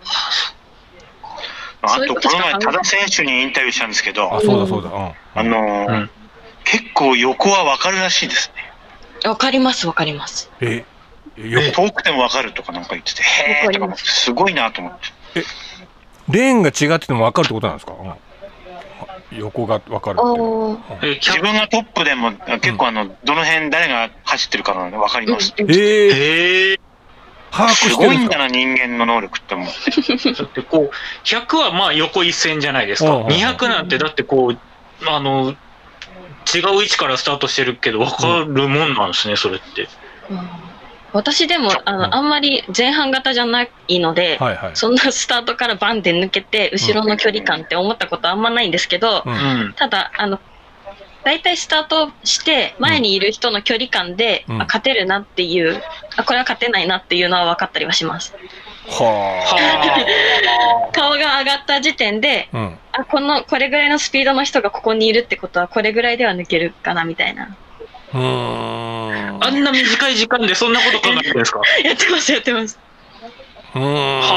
あとこの前多田選手にインタビューしたんですけど、 あそうだそうだ、うん、 あのーうん、結構横は分かるらしいですね。分かります分かります。え遠くても分かるとかなんか言ってて、へーとかすごいなと思って。えレーンが違ってても分かるってことなんですか？うん、横が分かるって。 自分がトップでも結構あの、うん、どの辺誰が走ってるかなの分かります。 えー、把握してるんですか？ すごいんだな人間の能力ってもう。 だってこうひゃくはまあ横一線じゃないですか。にひゃくなんてだってこうあの違う位置からスタートしてるけど分かるもんなんですね、それって。 私でもあの、うん、あんまり前半型じゃないので、はいはい、そんなスタートからバンって抜けて後ろの距離感って思ったことあんまないんですけど、うん、ただあの大体スタートして前にいる人の距離感で、うん、あ勝てるなっていう、あこれは勝てないなっていうのは分かったりはします。は顔が上がった時点で、うん、あこのこれぐらいのスピードの人がここにいるってことはこれぐらいでは抜けるかなみたいな。 うーんあんな短い時間でそんなこと考えてるんですか？ やってますやってます。 うーん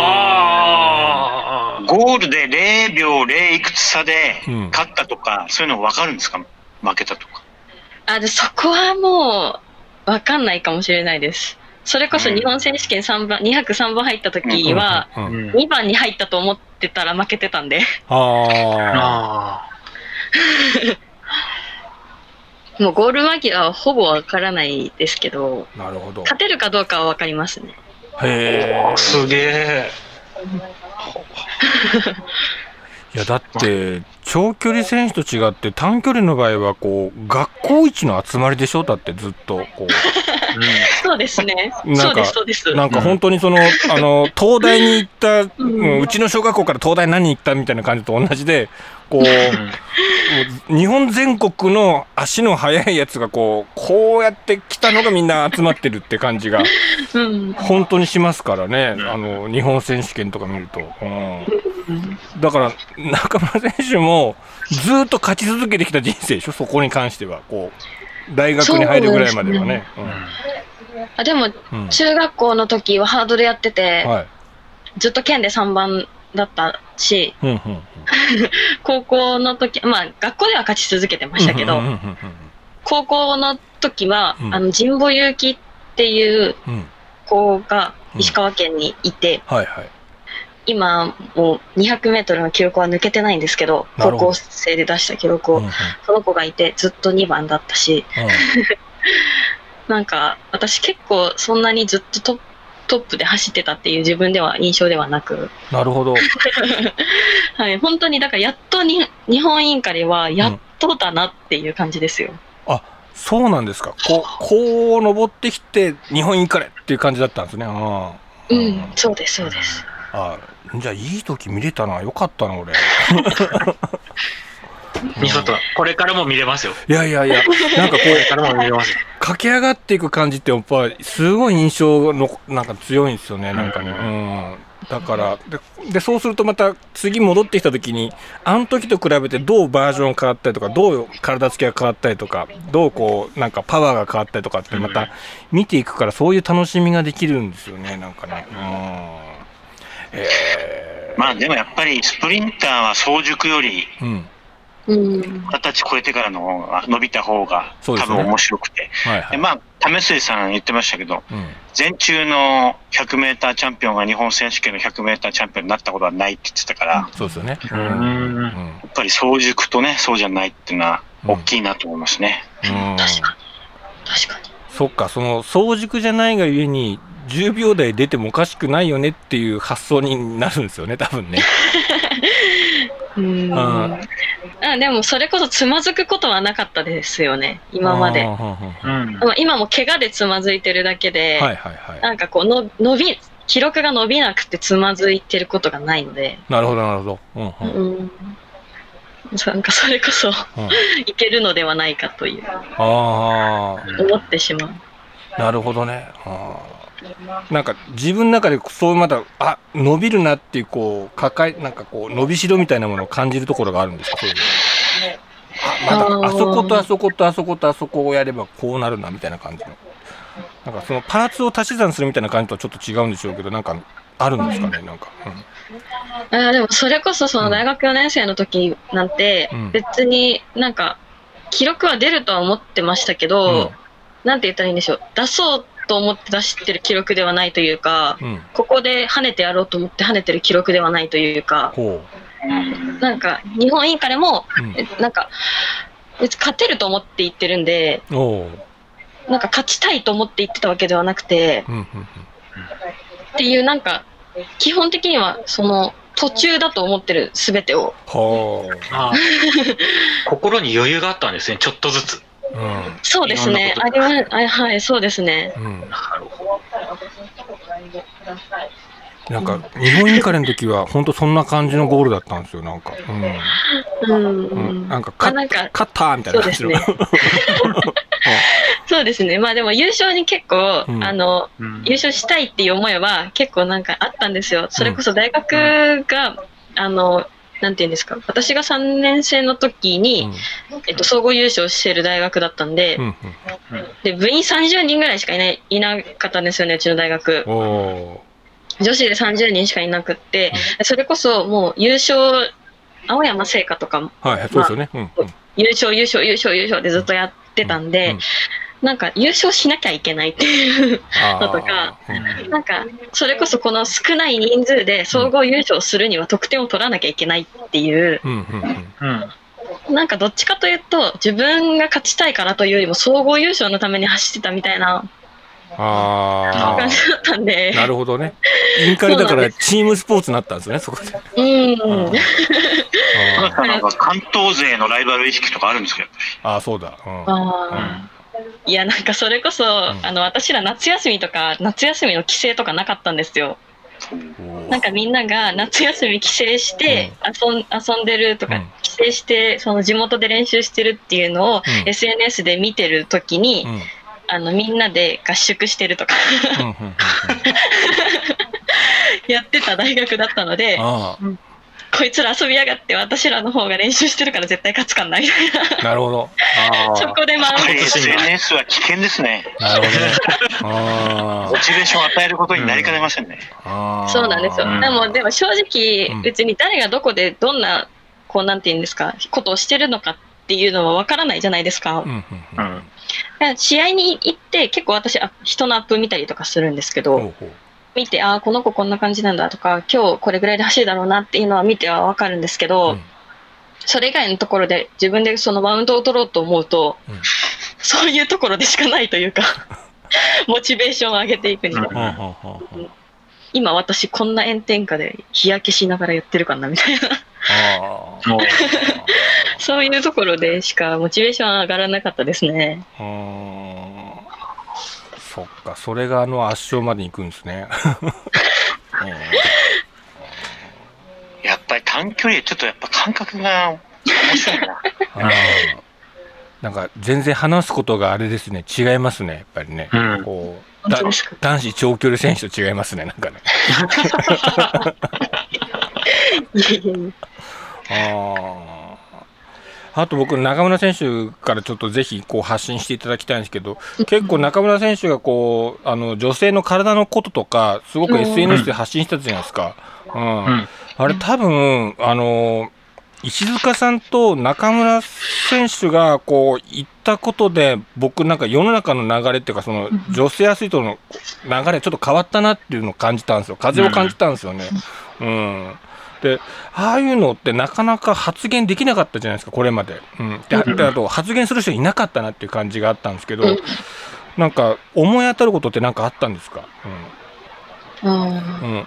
はゴールでれいびょうれいいくつ差で勝ったとか、うん、そういうの分かるんですか？負けたとか。 あでそこはもう分かんないかもしれないです。それこそ日本選手権さんばんにひゃくさんばん入った時はにばんに入ったと思ってたら負けてたんであもうゴール間際はほぼ分からないですけど、 なるほど勝てるかどうかは分かりますね。 へえすげえいやだって長距離選手と違って短距離の場合はこう学校一の集まりでしょ。だってずっとこう、うん、 そうですね。そうですそうです。 なんか本当にその、うん、あの東大に行った、うん、うちの小学校から東大何に行ったみたいな感じと同じでこう、うん、日本全国の足の速いやつがこうこうやって来たのがみんな集まってるって感じが本当にしますからね、うん、あの日本選手権とか見ると、うん、だから中村選手もずっと勝ち続けてきた人生でしょ。そこに関してはこう大学に入るぐらいまではね。うん、 あでも、うん、中学校の時はハードルやってて、はい、ずっと県でさんばんだったし、うんうんうん、高校の時まあ学校では勝ち続けてましたけど、うんうんうんうん、高校の時は、うん、あの神保祐希っていう子が石川県にいて、うんはいはい、今もうにひゃくメートルの記録は抜けてないんですけど、高校生で出した記録を、うんうん、その子がいてずっとにばんだったし、うん、なんか私結構そんなにずっとトップトップで走ってたっていう自分では印象ではなく。 なるほど。 はい、本当にだからやっとに日本インカレはやっとだなっていう感じですよ。 うん、あ、そうなんですか。こうこう登ってきて日本インカレっていう感じだったんですね。あうん、うん、そうですそうです。 あ、じゃあいい時見れたな、よかったな俺。 みそとこれからも見れますよ。 いやいやいや、なんかこうからも見れます。駆け上がっていく感じってやっぱりすごい印象のなんか強いんですよね。なんかね。うん、だからででそうするとまた次戻ってきた時にあの時と比べてどうバージョン変わったりとか、どう体つきが変わったりとか、どうこうなんかパワーが変わったりとかってまた見ていくから、そういう楽しみができるんですよね。なんかね。うん。 えー、まあでもやっぱりスプリンターは早熟より、うん形超えてからの伸びた方が多分面白くて、ねはいはい、でまあ為末さん言ってましたけど、うん、前中の ひゃくメーター チャンピオンが日本選手権の ひゃくメーター チャンピオンになったことはないって言ってたから、 そうですよね、 うん、やっぱり早熟とねそうじゃないっていうのは大きいなと思いますね、 うんうん、確かに確かに。 そっか、その早熟じゃないがゆえにじゅうびょう台出てもおかしくないよねっていう発想になるんですよね、多分ね。 うん、ああでもそれこそつまずくことはなかったですよね今まで。うん、今も怪我でつまずいてるだけで、はいはいはい、なんかこうの伸び記録が伸びなくてつまずいてることがないので。 なるほどなるほど、うんうんうん、なんかそれこそ、うん、いけるのではないかというあ思ってしまう。 なるほどね。あなんか自分の中でそうまだあ伸びるなっていうこう抱えなんかこう伸びしろみたいなものを感じるところがあるんですか。そういうあまだあそことあそことあそことあそこをやればこうなるなみたいな感じのなんかそのパーツを足し算するみたいな感じとはちょっと違うんでしょうけど、なんかあるんですかね。なんか、 うん、あでもそれこそその大学よねん生の時なんて別になんか記録は出るとは思ってましたけど、うん、なんて言ったらいいんでしょう、出そうと思って出してる記録ではないというか、うん、ここで跳ねてやろうと思って跳ねてる記録ではないというか、なんか日本インカレも、うん、なんか勝てると思って言ってるんで、なんか勝ちたいと思って言ってたわけではなくて、うんうんうん、っていうなんか基本的にはその途中だと思ってる全てを。 あ心に余裕があったんですね、ちょっとずつ。 うん、そうですね。あれは、はい、そうですね。うん、なるほど。 なんか日本インカレの時は本当そんな感じのゴールだったんですよ。なんか、うん、うんうん、なんか勝ったみたいな感じの。 そうですね。まあでも優勝に結構、うん、あの、うん、優勝したいっていう思いは結構なんかあったんですよ。それこそ大学が、うん、あの、なんていうんですか、私がさんねん生の時に、うん、えっと、総合優勝してる大学だったんで、うんうん、で部員さんじゅうにんぐらいしかいない、いなかったんですよね、うちの大学。女子でさんじゅうにんしかいなくって、うん、それこそもう優勝、青山聖華とかも、 はい、そうですよね、うんうん、 優勝、優勝、優勝、優勝でずっとやってたんで、うんうん、なんか優勝しなきゃいけないっていうのとか、うん、なんかそれこそこの少ない人数で総合優勝するには得点を取らなきゃいけないっていう、うんうんうん、なんかどっちかというと自分が勝ちたいからというよりも総合優勝のために走ってたみたいな感じだったんで。 なるほどね。インカレだからチームスポーツになったんですね、そこで。 うん。 なんか関東勢のライバル意識とかあるんですか、やっぱり。 ああ、そうだ。うん、 あいや、なんかそれこそ、うん、あの私ら夏休みとか夏休みの帰省とかなかったんですよ。なんかみんなが夏休み帰省して遊ん、遊んでるとか、うん、帰省してその地元で練習してるっていうのを、うん、エスエヌエス で見てるときに、うん、あのみんなで合宿してるとかやってた大学だったので、ああ、こいつら遊びやがって私らの方が練習してるから絶対勝つかんないみたいな。 なるほど。 あそこでまあエスエヌエス は危険ですね。なるほどね。あモチベーションを与えることになりかねませんね。 うん、あそうなんですよ。でもでも正直、うん、別に誰がどこでどんなこうなんていうんですかことをしてるのかっていうのはわからないじゃないですか。うんうんうん、試合に行って結構私人のアップ見たりとかするんですけど。ほうほう見て、ああこの子こんな感じなんだとか今日これぐらいで走るだろうなっていうのは見ては分かるんですけど、うん、それ以外のところで自分でそのマウントを取ろうと思うと、うん、そういうところでしかないというかモチベーションを上げていくには、うん、今私こんな炎天下で日焼けしながらやってるかなみたいなあそういうところでしかモチベーション上がらなかったですね。 あそっか、それがあの圧勝まで行くんですね。 やっぱり短距離ちょっとやっぱ感覚が面白いな。あなんか全然話すことがあれですね、違いますね、やっぱりね。うん、こうだ男子長距離選手と違いますね、なんかね。ああと僕中村選手からちょっとぜひこう発信していただきたいんですけど、結構中村選手がこうあの女性の体のこととかすごく エスエヌエス で発信したじゃないですか。うん、うん、あれ多分あの石塚さんと中村選手がこう言ったことで僕なんか世の中の流れっていうかその女性アスリートの流れちょっと変わったなっていうのを感じたんですよ。風を感じたんですよね。うん。でああいうのってなかなか発言できなかったじゃないですかこれまで、うん、であと発言する人いなかったなっていう感じがあったんですけど、うん、なんか思い当たることって何かあったんですか、うんうん、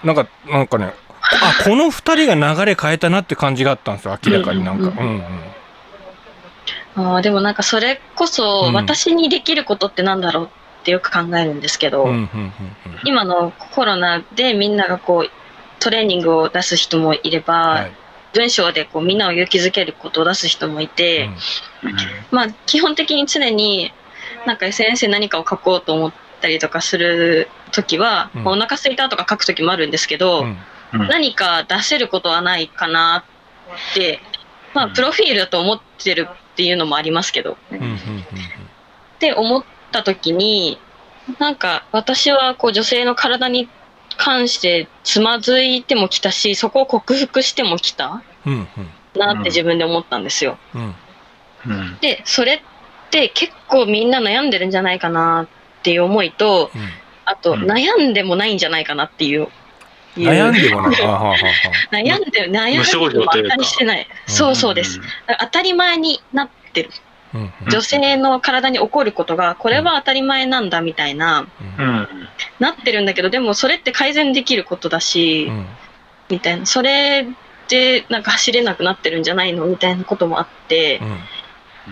なんかなんかねあこのふたりが流れ変えたなって感じがあったんですよ明らかになんか、うんうんうん、あでもなんかそれこそ私にできることってなんだろうってよく考えるんですけど、うんうんうんうん、今のコロナでみんながこうトレーニングを出す人もいれば、はい、文章でこうみんなを勇気づけることを出す人もいて、うんうん、まあ基本的に常になんか エスエヌエス で何かを書こうと思ったりとかするときは、うん、お腹空いたとか書くときもあるんですけど、うんうん、何か出せることはないかなって、まあプロフィールだと思ってるっていうのもありますけど、うんうんうんうん、って思ったときになんか私はこう女性の体に関してつまずいてもきたしそこを克服してもきた、うんうん、なって自分で思ったんですよ、うんうん、でそれって結構みんな悩んでるんじゃないかなっていう思いと、うん、あと、うん、悩んでもないんじゃないかなっていう悩んでもない悩んで悩んでも当たりしてない、うん、そうそうです、当たり前になってる、うん、女性の体に起こることがこれは当たり前なんだみたいな、うん、なってるんだけどでもそれって改善できることだし、うん、みたいなそれでなんか走れなくなってるんじゃないのみたいなこともあって、うんうん、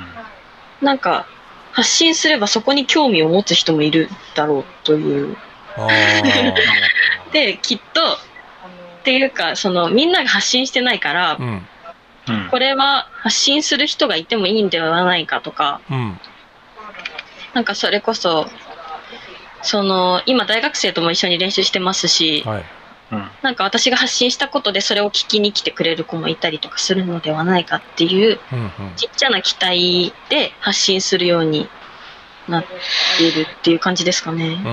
なんか発信すればそこに興味を持つ人もいるだろうというできっとっていうかそのみんなが発信してないから、うんうん、これは発信する人がいてもいいんではないかとか、うん、なんかそれこそその今大学生とも一緒に練習してますし、はい、うん、なんか私が発信したことでそれを聞きに来てくれる子もいたりとかするのではないかっていう、うんうん、ちっちゃな期待で発信するようになっているっていう感じですかね。うん、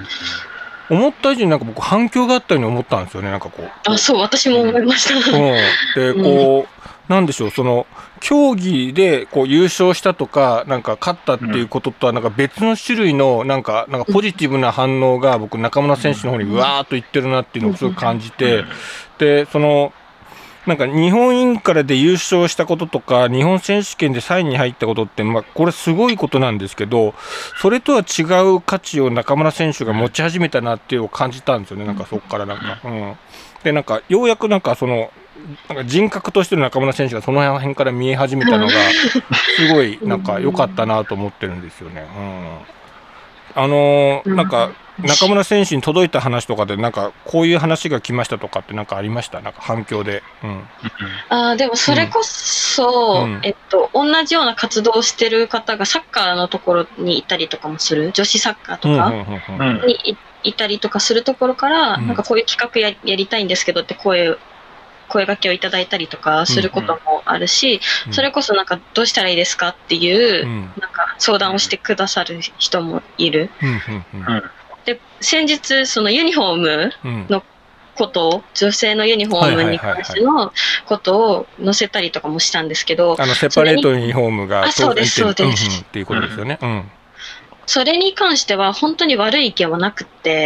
思った以上になんか僕反響があったように思ったんですよね。なんかこうあそう私も思いました、うん、 でこう、うん、なんでしょうその競技でこう優勝したとかなんか勝ったっていうこととはなんか別の種類のなんかなんかポジティブな反応が僕中村選手の方にうわーっといってるなっていうのをすごく感じて、でそのなんか日本インカレで優勝したこととか日本選手権でさんいに入ったことって、まあ、これすごいことなんですけどそれとは違う価値を中村選手が持ち始めたなっていうのを感じたんですよね。なんかそこからなんか、うん、でなんかようやくなんかそのなんか人格としての中村選手がその辺から見え始めたのがすごいなんか良かったなと思ってるんですよね。うん、あのー、なんか中村選手に届いた話とかでなんかこういう話が来ましたとかってなんかありました？なんか反響で。うん、 あでもそれこそ、うん、えっと、同じような活動をしてる方がサッカーのところにいたりとかもする女子サッカーとかにいたりとかするところから、うん、なんかこういう企画 や, やりたいんですけどって声声掛けをいただいたりとかすることもあるし、うんうん、それこそなんかどうしたらいいですかっていう、うん、なんか相談をしてくださる人もいる。うんうんうん、で先日そのユニフォームのことを、うん、女性のユニフォームに関してのことを載せたりとかもしたんですけど、 あのセパレートユニフォームがあそうですそうです、 うんうん、っていうことですよね。うん、 それに関しては本当に悪い意見はなくって、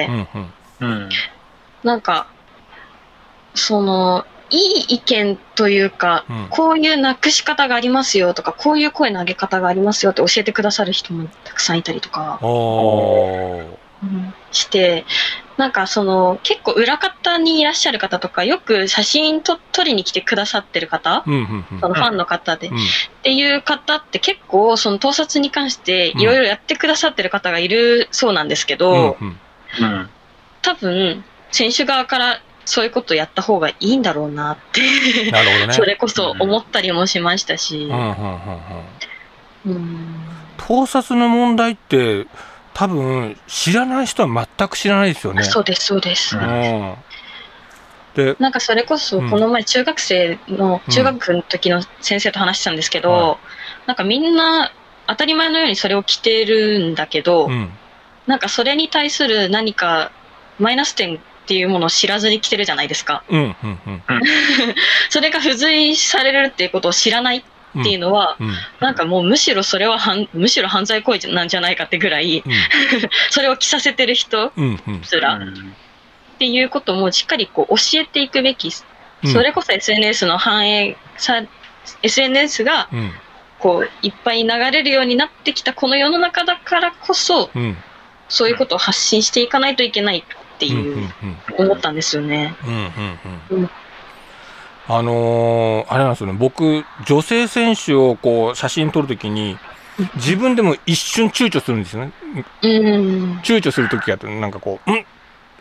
うんうん、なんかそのいい意見というか、うん、こういうなくし方がありますよとかこういう声の上げ方がありますよって教えてくださる人もたくさんいたりとか、うん、してなんかその結構裏方にいらっしゃる方とかよく写真と撮りに来てくださってる方、うんうんうん、そのファンの方で、うん、っていう方って結構その盗撮に関していろいろやってくださってる方がいるそうなんですけど、うんうんうん、多分選手側からそういうことやった方がいいんだろうなってなるほど、ね、それこそ思ったりもしましたし、 盗撮の問題って多分知らない人は全く知らないですよね。 そうですそうです、うん、でなんかそれこそこの前中学生の、うん、中学の時の先生と話したんですけど、うん、なんかみんな当たり前のようにそれを着てるんだけど、うん、なんかそれに対する何かマイナス点っていうものを知らずに来てるじゃないですか、うんうんうん、それが付随されるっていうことを知らないっていうのは、うんうん、なんかもうむしろそれはむしろ犯罪行為なんじゃないかってぐらい、うん、それを着させてる人すら、うんうん、っていうこともしっかりこう教えていくべき、うん、それこそ エスエヌエス の反映さ エスエヌエス がこういっぱい流れるようになってきたこの世の中だからこそ、うん、そういうことを発信していかないといけないっていう思ったんですよね。 あのー、あれなんですよね。僕女性選手をこう写真撮るときに自分でも一瞬躊躇するんですよね。うん、躊躇するときがあってなんかこう、ん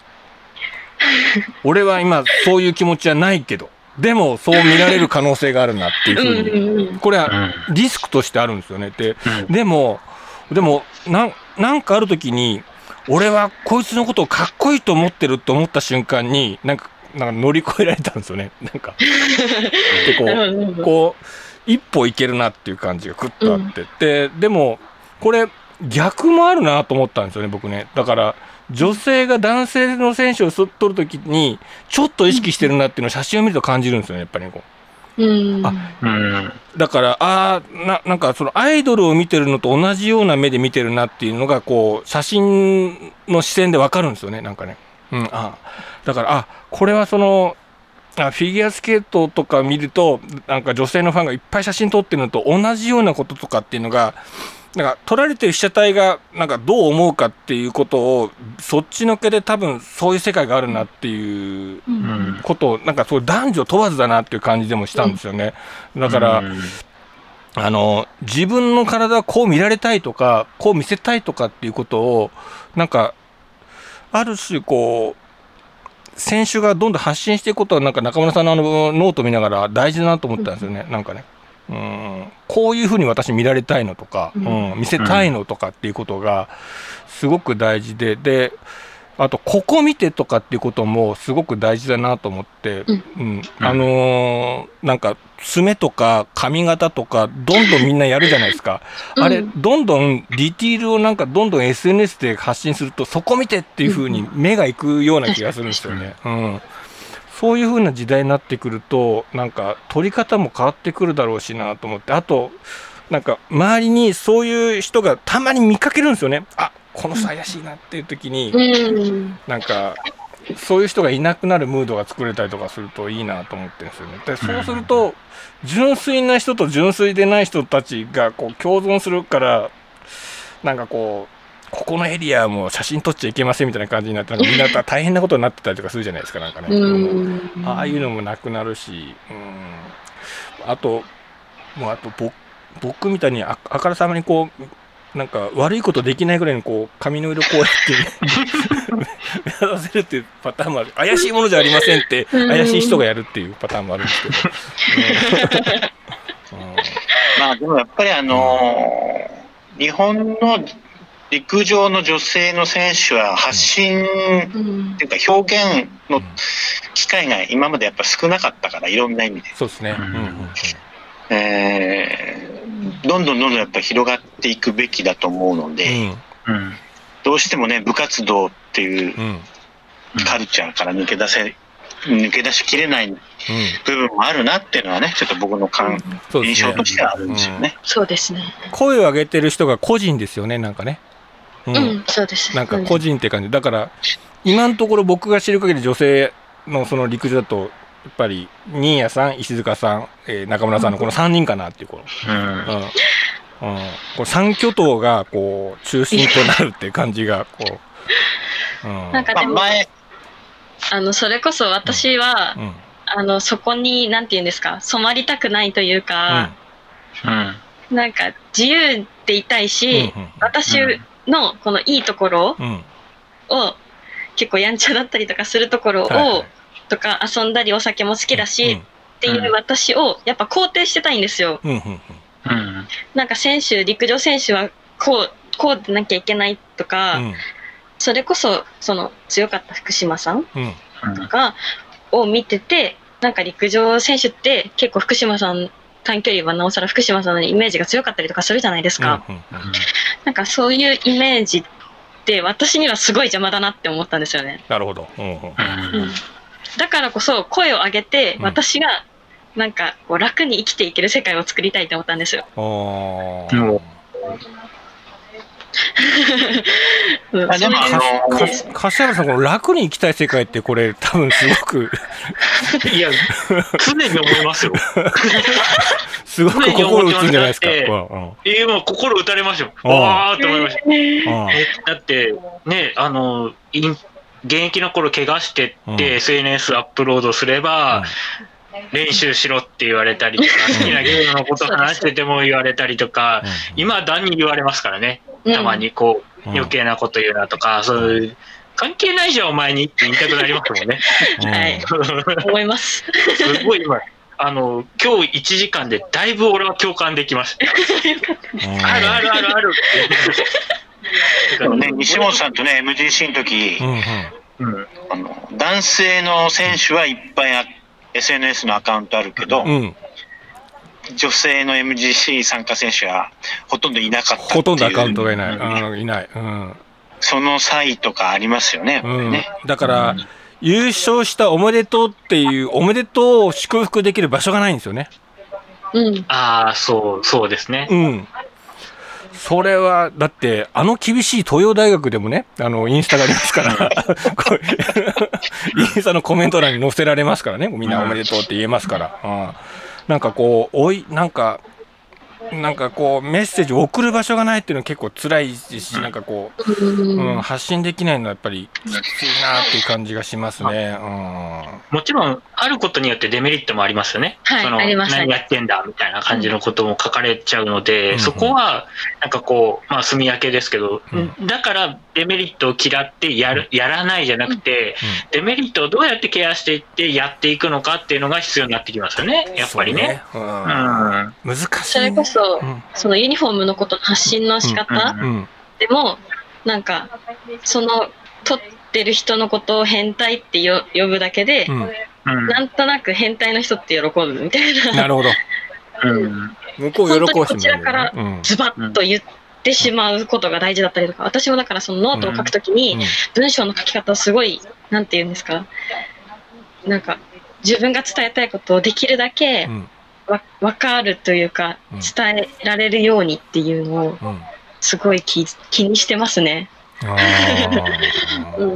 俺は今そういう気持ちはないけどでもそう見られる可能性があるなっていうふうにこれはリスクとしてあるんですよね。で、でもでもな ん, なんかあるときに俺はこいつのことをかっこいいと思ってると思った瞬間になんかなんか乗り越えられたんですよね。なんかでこうこう一歩いけるなっていう感じがクッとあって、うん、ででもこれ逆もあるなと思ったんですよね僕ね。だから女性が男性の選手を撮るときにちょっと意識してるなっていうのを写真を見ると感じるんですよねやっぱりこう。うん、あだからあななんかそのアイドルを見てるのと同じような目で見てるなっていうのがこう写真の視線で分かるんですよねなんかね、うん、あだからあこれはそのあフィギュアスケートとか見るとなんか女性のファンがいっぱい写真撮ってるのと同じようなこととかっていうのがなんか撮られてる被写体がなんかどう思うかっていうことをそっちのけで多分そういう世界があるなっていうことをなんかそう男女問わずだなっていう感じでもしたんですよね。だからあの自分の体はこう見られたいとかこう見せたいとかっていうことをなんかある種こう選手がどんどん発信していくことはなんか中村さんのあのノート見ながら大事だなと思ったんですよね、うん、なんかね、うん、こういうふうに私見られたいのとか、うん、見せたいのとかっていうことがすごく大事で、であとここ見てとかっていうこともすごく大事だなと思って、うんうん、あのー、なんか爪とか髪型とかどんどんみんなやるじゃないですか、うん、あれどんどんディティールをなんかどんどん エスエヌエス で発信するとそこ見てっていう風に目がいくような気がするんですよね、うん、そういう風な時代になってくるとなんか撮り方も変わってくるだろうしなと思って、あとなんか周りにそういう人がたまに見かけるんですよね。あ、この人怪しいなっていう時に、うん、なんかそういう人がいなくなるムードが作れたりとかするといいなと思ってるんですよね。でそうすると純粋な人と純粋でない人たちがこう共存するから、なんかこうここのエリアも写真撮っちゃいけませんみたいな感じになって、なんかみんな大変なことになってたりとかするじゃないですか、なんかね、うんうん、ああいうのもなくなるし、うん、あともうあと僕僕みたいに あ, あからさまにこうなんか悪いことできないぐらいにこう髪の色こうやって目指せるっていうパターンもある。怪しいものじゃありませんって怪しい人がやるっていうパターンもあるんですけど、 うん、まあでもやっぱりあのー、日本の陸上の女性の選手は発信っていうか表現の機会が今までやっぱ少なかったから、いろんな意味で。 そうですね、うんうんうん、 えーどんどんどんどんやっぱ広がっていくべきだと思うので、うん、どうしてもね部活動っていうカルチャーから抜け出せ抜け出しきれない部分もあるなっていうのはね、ちょっと僕の感、うん、印象としてはあるんですよね。 そうですね。 声を上げてる人が個人ですよね、なんかね。 うん、うん、そうです。 なんか個人って感じだから、今のところ僕が知る限り女性のその陸上だとやっぱり新谷さん、石塚さん、えー、中村さんのこのさんにんかなっていうこの、うんうんうん、この三巨頭がこう中心となるっていう感じがこう、うん、 なんかでもあのそれこそ私は、うんうん、あのそこになんていうんですか、染まりたくないというか、うんうん、なんか自由って言いたいし、うんうん、私のこのいいところを、うん、結構やんちゃだったりとかするところを、はいはい、とか遊んだりお酒も好きだし、うん、っていう私をやっぱ肯定してたいんですよ、うんうんうん、なんか選手陸上選手はこうこうでなきゃいけないとか、うん、それこそその強かった福島さんとかを見てて、なんか陸上選手って結構福島さん短距離はなおさら福島さんのイメージが強かったりとかするじゃないですか、うんうんうん、なんかそういうイメージって私にはすごい邪魔だなって思ったんですよね。 なるほど、うんうんうん、 だからこそ声を上げて私がなんかこう楽に生きていける世界を作りたいと思ったんですよ。あー、うんあでもあの柏原さん、この楽に生きたい世界ってこれ多分すごくいや常に思いますよすごく心打つんじゃないですか。 えー、もう心打たれましたよ。わーって思いました。えだってね、あの現役の頃怪我してって エスエヌエス アップロードすれば、うん練習しろって言われたりとか、好きなゲームのこと話してても言われたりとか、今だに言われますからね、たまにこう余計なこと言うなとか、そういう関係ないじゃんお前にって言いたくなりますもんね。 はい、思います。 すごい今あの今日いちじかんでだいぶ俺は共感できました。あるあるあるあるってね、西本さんとね エムジーシー の時、うんうん、あの男性の選手はいっぱいあって、エスエヌエス のアカウントあるけど、うん、女性の エムジーシー 参加選手はほとんどいなかったっていう。 ほとんどアカウントがいない、うん、いない、うん、 その際とかありますよね、うんね、 だから、うん、優勝したおめでとうっていうおめでとうを祝福できる場所がないんですよね。 うん、ああそうそうですね、 うん、それはだってあの厳しい東洋大学でもね、あのインスタがありますからインスタのコメント欄に載せられますからね、みんなおめでとうって言えますから、うん、なんかこうおいなんかなんかこうメッセージを送る場所がないっていうのは結構辛いし、なんかこう、うん、発信できないのはやっぱりきついなっていう感じがしますね。うん、 もちろんあることによってデメリットもありますよね。 はい、 その何やってんだみたいな感じのことも書かれちゃうので、うん、そこはなんかこうまあ住み分けですけど、うん、だからデメリットを嫌ってやるやらないじゃなくて、うん、デメリットをどうやってケアしていってやっていくのかっていうのが必要になってきますよね。やっぱりね。 うん、難しい、ね。 それこそ、うん、そのユニフォームのことの発信の仕方でもなんかその撮ってる人のことを変態ってよ呼ぶだけで、うん、なんとなく変態の人って喜ぶみたいな。 なるほど。うん、向こう喜ばしい、ね、 こちらからズバッと言ってしまうことが大事だったりとか、私もだからそのノートを書くときに文章の書き方をすごいなんて言うんですか、なんか自分が伝えたいことをできるだけ、うんわ分かるというか伝えられるようにっていうのをすごい 気, 気にしてますね。あうん、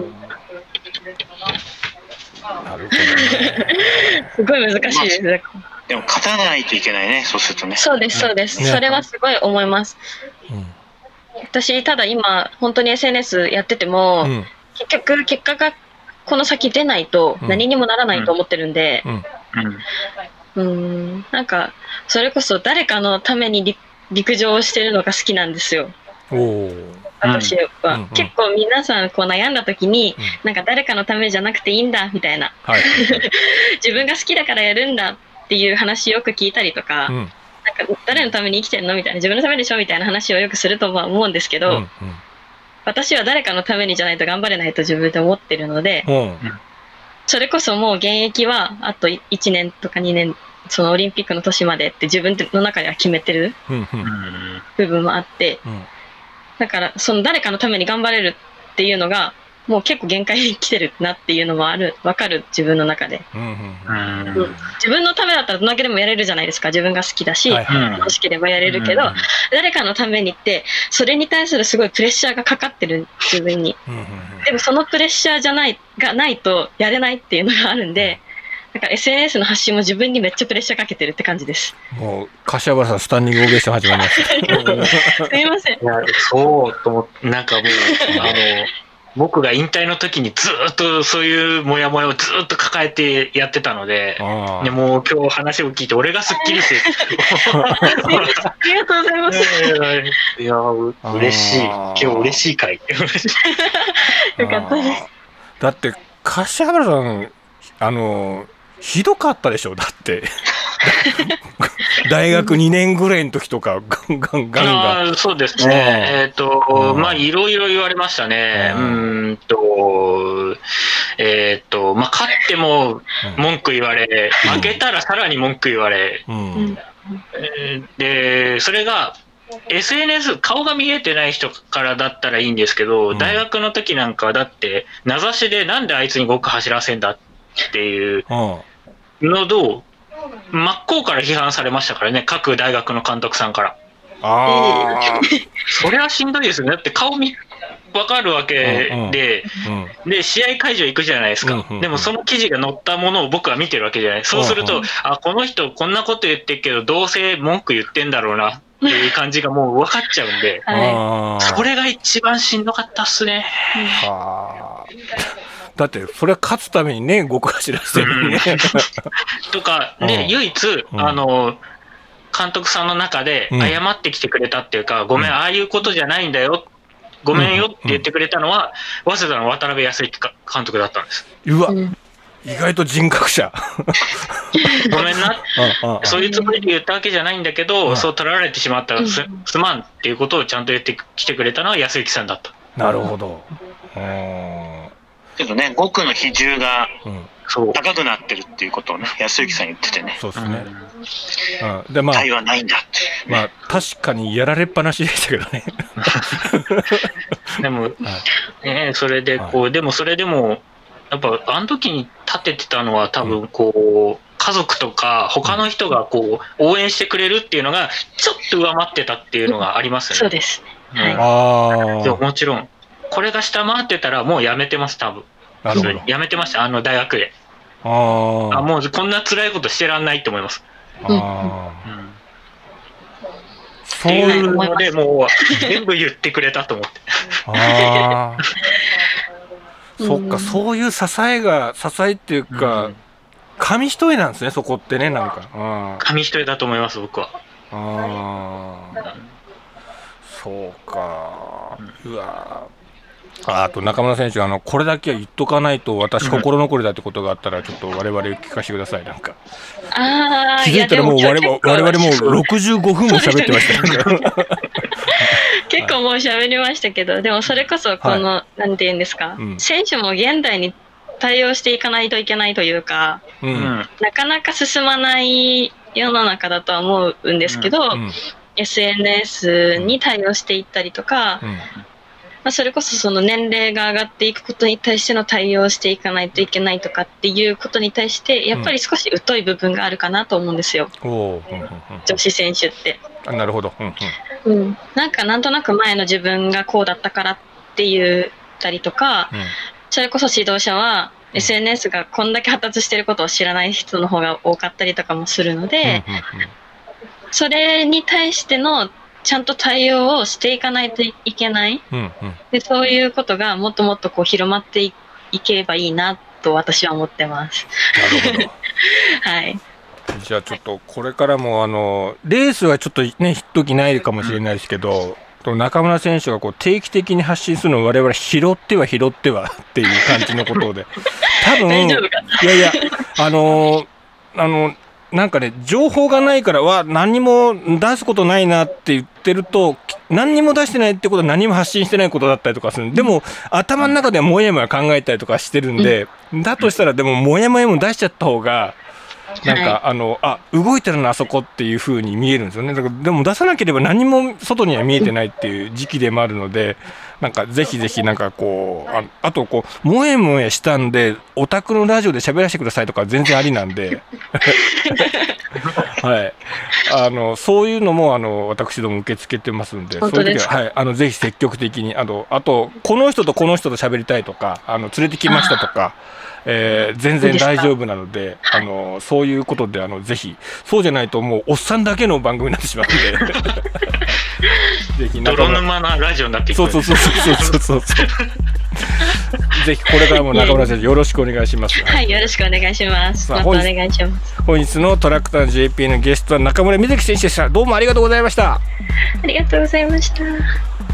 なるほどね。 すごい難しいです、まあ、でも勝たないといけないね、そうするとね。 そうですそうです、ね、それはすごい思います、うん、私ただ今本当に エスエヌエス やってても、うん、結局結果がこの先出ないと何にもならないと思ってるんで、うんうんうんうーんなんかそれこそ誰かのために陸上をしてるのが好きなんですよ。お私は、うんうん、結構皆さんこう悩んだ時に、うん、なんか誰かのためじゃなくていいんだみたいな、はい、自分が好きだからやるんだっていう話よく聞いたりとか、うん、なんか誰のために生きてんのみたいな、自分のためでしょみたいな話をよくするとは思うんですけど、うんうん、私は誰かのためにじゃないと頑張れないと自分で思ってるので、うん、それこそもう現役はあといちねんとかにねんそのオリンピックの年までって自分の中では決めてる部分もあって、うん、だからその誰かのために頑張れるっていうのがもう結構限界に来てるなっていうのもある分かる自分の中で、うんうんうん、自分のためだったらどんだけでもやれるじゃないですか。自分が好きだし、はいはいはい、楽しければやれるけど、うんうん、誰かのためにってそれに対するすごいプレッシャーがかかってる自分に、うんうんうん、でもそのプレッシャーじゃないがないとやれないっていうのがあるんで、なんか エスエヌエス の発信も自分にめっちゃプレッシャーかけてるって感じです。 もう柏原さんスタンディングオベーション始まりましたすいません。いやそうと思ってなんかもうあの僕が引退の時にずっとそういうモヤモヤをずっと抱えてやってたので、でもう今日話を聞いて俺がすっきりしてありがとうございます。 いや嬉しい、今日嬉しい回よかったです。 だって柏原さんあのひどかったでしょ。だって大学にねんぐらいの時とかガンガンガンガン。 あそうですね、えっ、ー、と、うん、まあいろいろ言われましたね。うん、うんとえっ、ー、とまあ勝っても文句言われ、うん、負けたらさらに文句言われ、うんえー、でそれがエスエヌエス 顔が見えてない人からだったらいいんですけど、うん、大学の時なんかだって名指しでなんであいつにごく走らせんだっていうのど真っ向から批判されましたからね、各大学の監督さんから。あそれはしんどいですよね。だって顔見分かるわけで、うんうん、で試合会場行くじゃないですか、うんうんうん、でもその記事が載ったものを僕は見てるわけじゃない。そうすると、うんうん、あこの人こんなこと言ってるけどどうせ文句言ってんだろうなっていう感じがもう分かっちゃうんで、はい、それが一番しんどかったっすね。はだってそれは勝つためにねごく走らせてるね、うん、 とかで唯一、うん、あの監督さんの中で謝ってきてくれたっていうか、うん、ごめんああいうことじゃないんだよごめんよって言ってくれたのは、うん、早稲田の渡辺康之監督だったんです。 うわ、うん、意外と人格者ごめんなそういうつもりで言ったわけじゃないんだけど、うん、そう取られてしまったら す,、うん、すまんっていうことをちゃんと言ってきてくれたのは康之さんだった。 なるほど。うんけどね、ごくの比重が高くなってるっていうことをね、康之さん言っててね。 そうですね。うん、でまあ対はないんだって、 ね。まあ確かにやられっぱなしでしたけどね。 でも、はいね、それでこう、はい、でもそれでもやっぱあの時に立ててたのは多分こう、うん、家族とか他の人がこう応援してくれるっていうのがちょっと上回ってたっていうのがありますよね。 そうです。はい。 ああ。でももちろん。これが下回ってたらもうやめてます多分。 なるほど。 やめてましたあの大学で。ああ。もうこんな辛いことしてらんないと思います。ああ。 そういうのでもう全部言ってくれたと思ってああそっか、そういう支えが支えっていうか、うん、紙一重なんですね、そこってね、なんか、うん、 紙一重だと思います、僕は。 ああ、そうか、うわあ、あと中村選手、あのこれだけは言っとかないと私心残りだってことがあったらちょっと我々聞かせてください。なんかあ気づいたらもう我々我々もうろくじゅうごふんも喋ってました。 結構もう喋りましたけど、でもそれこそこの、はい、なんて言うんですか、うん、選手も現代に対応していかないといけないというか、うん、なかなか進まない世の中だとは思うんですけど、うんうん、エスエヌエス に対応していったりとか、うんうん、まあ、それこそその年齢が上がっていくことに対しての対応をしていかないといけないとかっていうことに対してやっぱり少し疎い部分があるかなと思うんですよ、うん、女子選手って。 あ、なるほど、うんうんうん、なんかなんとなく前の自分がこうだったからって言ったりとか、うん、それこそ指導者は エスエヌエス がこんだけ発達してることを知らない人の方が多かったりとかもするので、うんうんうん、それに対してのちゃんと対応をしていかないといけない、うんうん、でそういうことがもっともっとこう広まっていければいいなと私は思ってます。 なるほどはい、 じゃあちょっとこれからもあのレースはちょっとねひっときないかもしれないですけど、うん、中村選手がこう定期的に発信するのを我々拾っては拾ってはっていう感じのことで多分いやいやあのあのなんかね情報がないからは何も出すことないなって言ってると何にも出してないってことは何も発信してないことだったりとかする。でも頭の中ではもやもや考えたりとかしてるんで、だとしたらでももやもやも出しちゃった方がなんか、はい、あのあ動いてるなあそこっていう風に見えるんですよね。だからでも出さなければ何も外には見えてないっていう時期でもあるので、なんかぜひぜひなんかこう あ, あとこうもやもやしたんでオタクのラジオで喋らせてくださいとか全然ありなんではい、あのそういうのもあの私ども受け付けてますんで、そういう時は、はい、あのぜひ積極的にあのあとこの人とこの人と喋りたいとかあの連れてきましたとか。えー、全然大丈夫なので、あのそういうことであのぜひそうじゃないともうおっさんだけの番組になってしまうんでぜひ泥沼なラジオになっていく。 そうそうそうそうそうそうぜひこれからも中村先生よろしくお願いします。 はい、よろしくお願いします。またお願いします。 本日のトラクター ジェーピー のゲストは中村瑞希選手でした。どうもありがとうございました。 ありがとうございました。